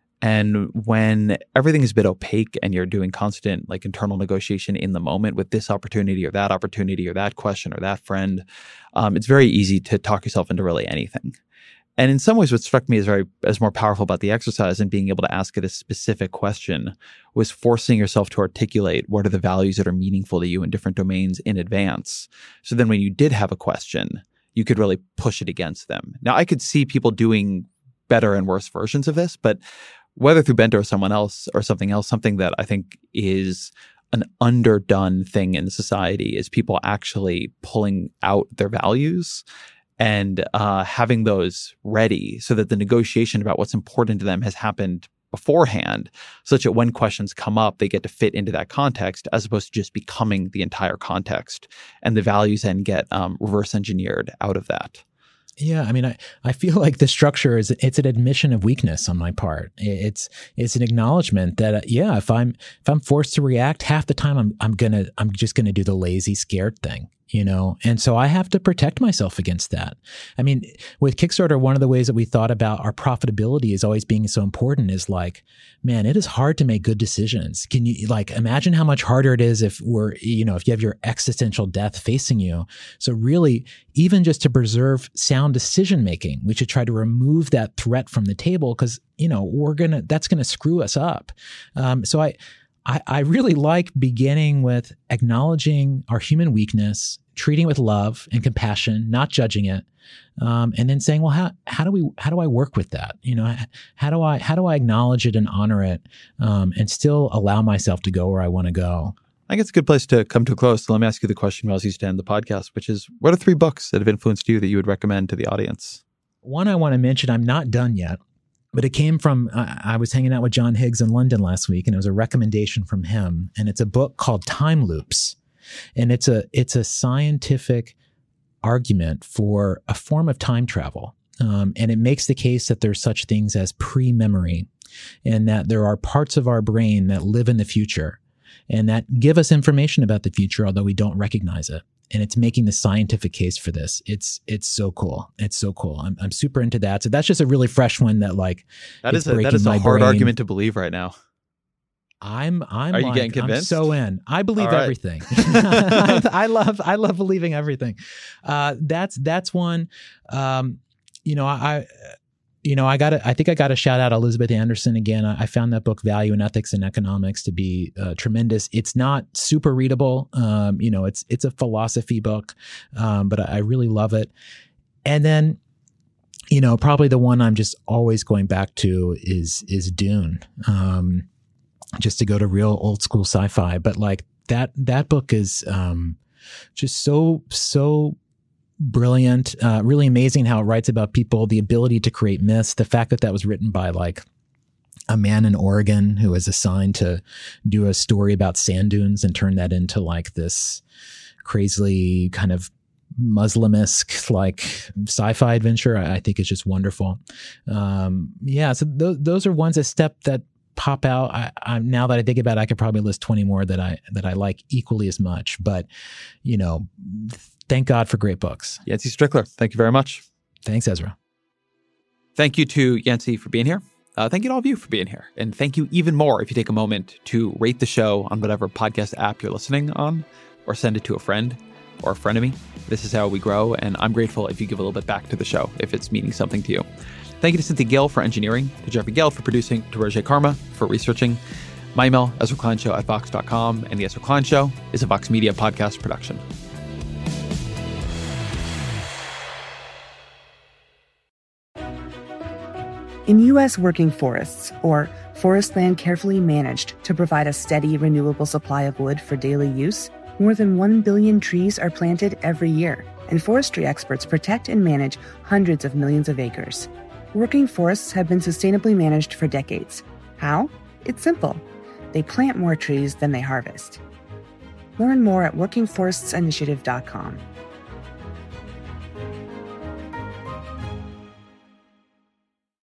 And when everything is a bit opaque and you're doing constant like internal negotiation in the moment with this opportunity or that question or that friend, it's very easy to talk yourself into really anything. And in some ways, what struck me as more powerful about the exercise and being able to ask it a specific question was forcing yourself to articulate what are the values that are meaningful to you in different domains in advance. So then when you did have a question, you could really push it against them. Now, I could see people doing better and worse versions of this, but whether through bento or someone else or something else, something that I think is an underdone thing in society is people actually pulling out their values and having those ready so that the negotiation about what's important to them has happened beforehand, such that when questions come up, they get to fit into that context as opposed to just becoming the entire context. And the values then get reverse engineered out of that.
Yeah, I mean, I feel like the structure it's an admission of weakness on my part. It's an acknowledgement that if I'm forced to react, half the time I'm just gonna do the lazy, scared thing, you know. And so I have to protect myself against that. I mean, with Kickstarter, one of the ways that we thought about our profitability is always being so important is like, man, it is hard to make good decisions. Can you like imagine how much harder it is if you have your existential death facing you? So really, even just to preserve sound decision making, we should try to remove that threat from the table because, you know, that's gonna screw us up. So I really like beginning with acknowledging our human weakness, treating it with love and compassion, not judging it, and then saying, well, how do I work with that? You know, how do I acknowledge it and honor it, and still allow myself to go where I want to go?
I think it's a good place to come to a close. So let me ask you the question we always used to end the podcast, which is, what are 3 books that have influenced you that you would recommend to the audience?
One I want to mention, I'm not done yet. But it came from, I was hanging out with John Higgs in London last week, and it was a recommendation from him. And it's a book called Time Loops. And it's a scientific argument for a form of time travel. And it makes the case that there's such things as pre-memory, and that there are parts of our brain that live in the future and that give us information about the future, although we don't recognize it. And it's making the scientific case for this. It's so cool. It's so cool. I'm super into that. So that's just a really fresh one that like
that is a hard argument to believe right now.
Are
you getting convinced?
I'm so in. I believe everything. I love believing everything. That's one. I think I got to shout out Elizabeth Anderson again. I found that book, Value in Ethics and Economics, to be tremendous. It's not super readable. It's a philosophy book, but I really love it. And then, probably the one I'm just always going back to is Dune. Just to go to real old school sci-fi, but like that book is just so brilliant, really amazing how it writes about people, the ability to create myths, the fact that that was written by like a man in Oregon who was assigned to do a story about sand dunes and turn that into like this crazily kind of Muslim-esque like sci-fi adventure. I think it's just wonderful. So those are ones that pop out. I now that I think about it, I could probably list 20 more that I like equally as much. But, thank God for great books.
Yancey Strickler, thank you very much.
Thanks, Ezra.
Thank you to Yancey for being here. Thank you to all of you for being here. And thank you even more if you take a moment to rate the show on whatever podcast app you're listening on, or send it to a friend or a frenemy. This is how we grow, and I'm grateful if you give a little bit back to the show if it's meaning something to you. Thank you to Cynthia Gill for engineering, to Jeffrey Gill for producing, to Roger Karma for researching. My email, EzraKleinShow@Vox.com, and The Ezra Klein Show is a Vox Media podcast production.
In U.S. working forests, or forest land carefully managed to provide a steady, renewable supply of wood for daily use, more than 1 billion trees are planted every year, and forestry experts protect and manage hundreds of millions of acres. Working forests have been sustainably managed for decades. How? It's simple. They plant more trees than they harvest. Learn more at workingforestsinitiative.com.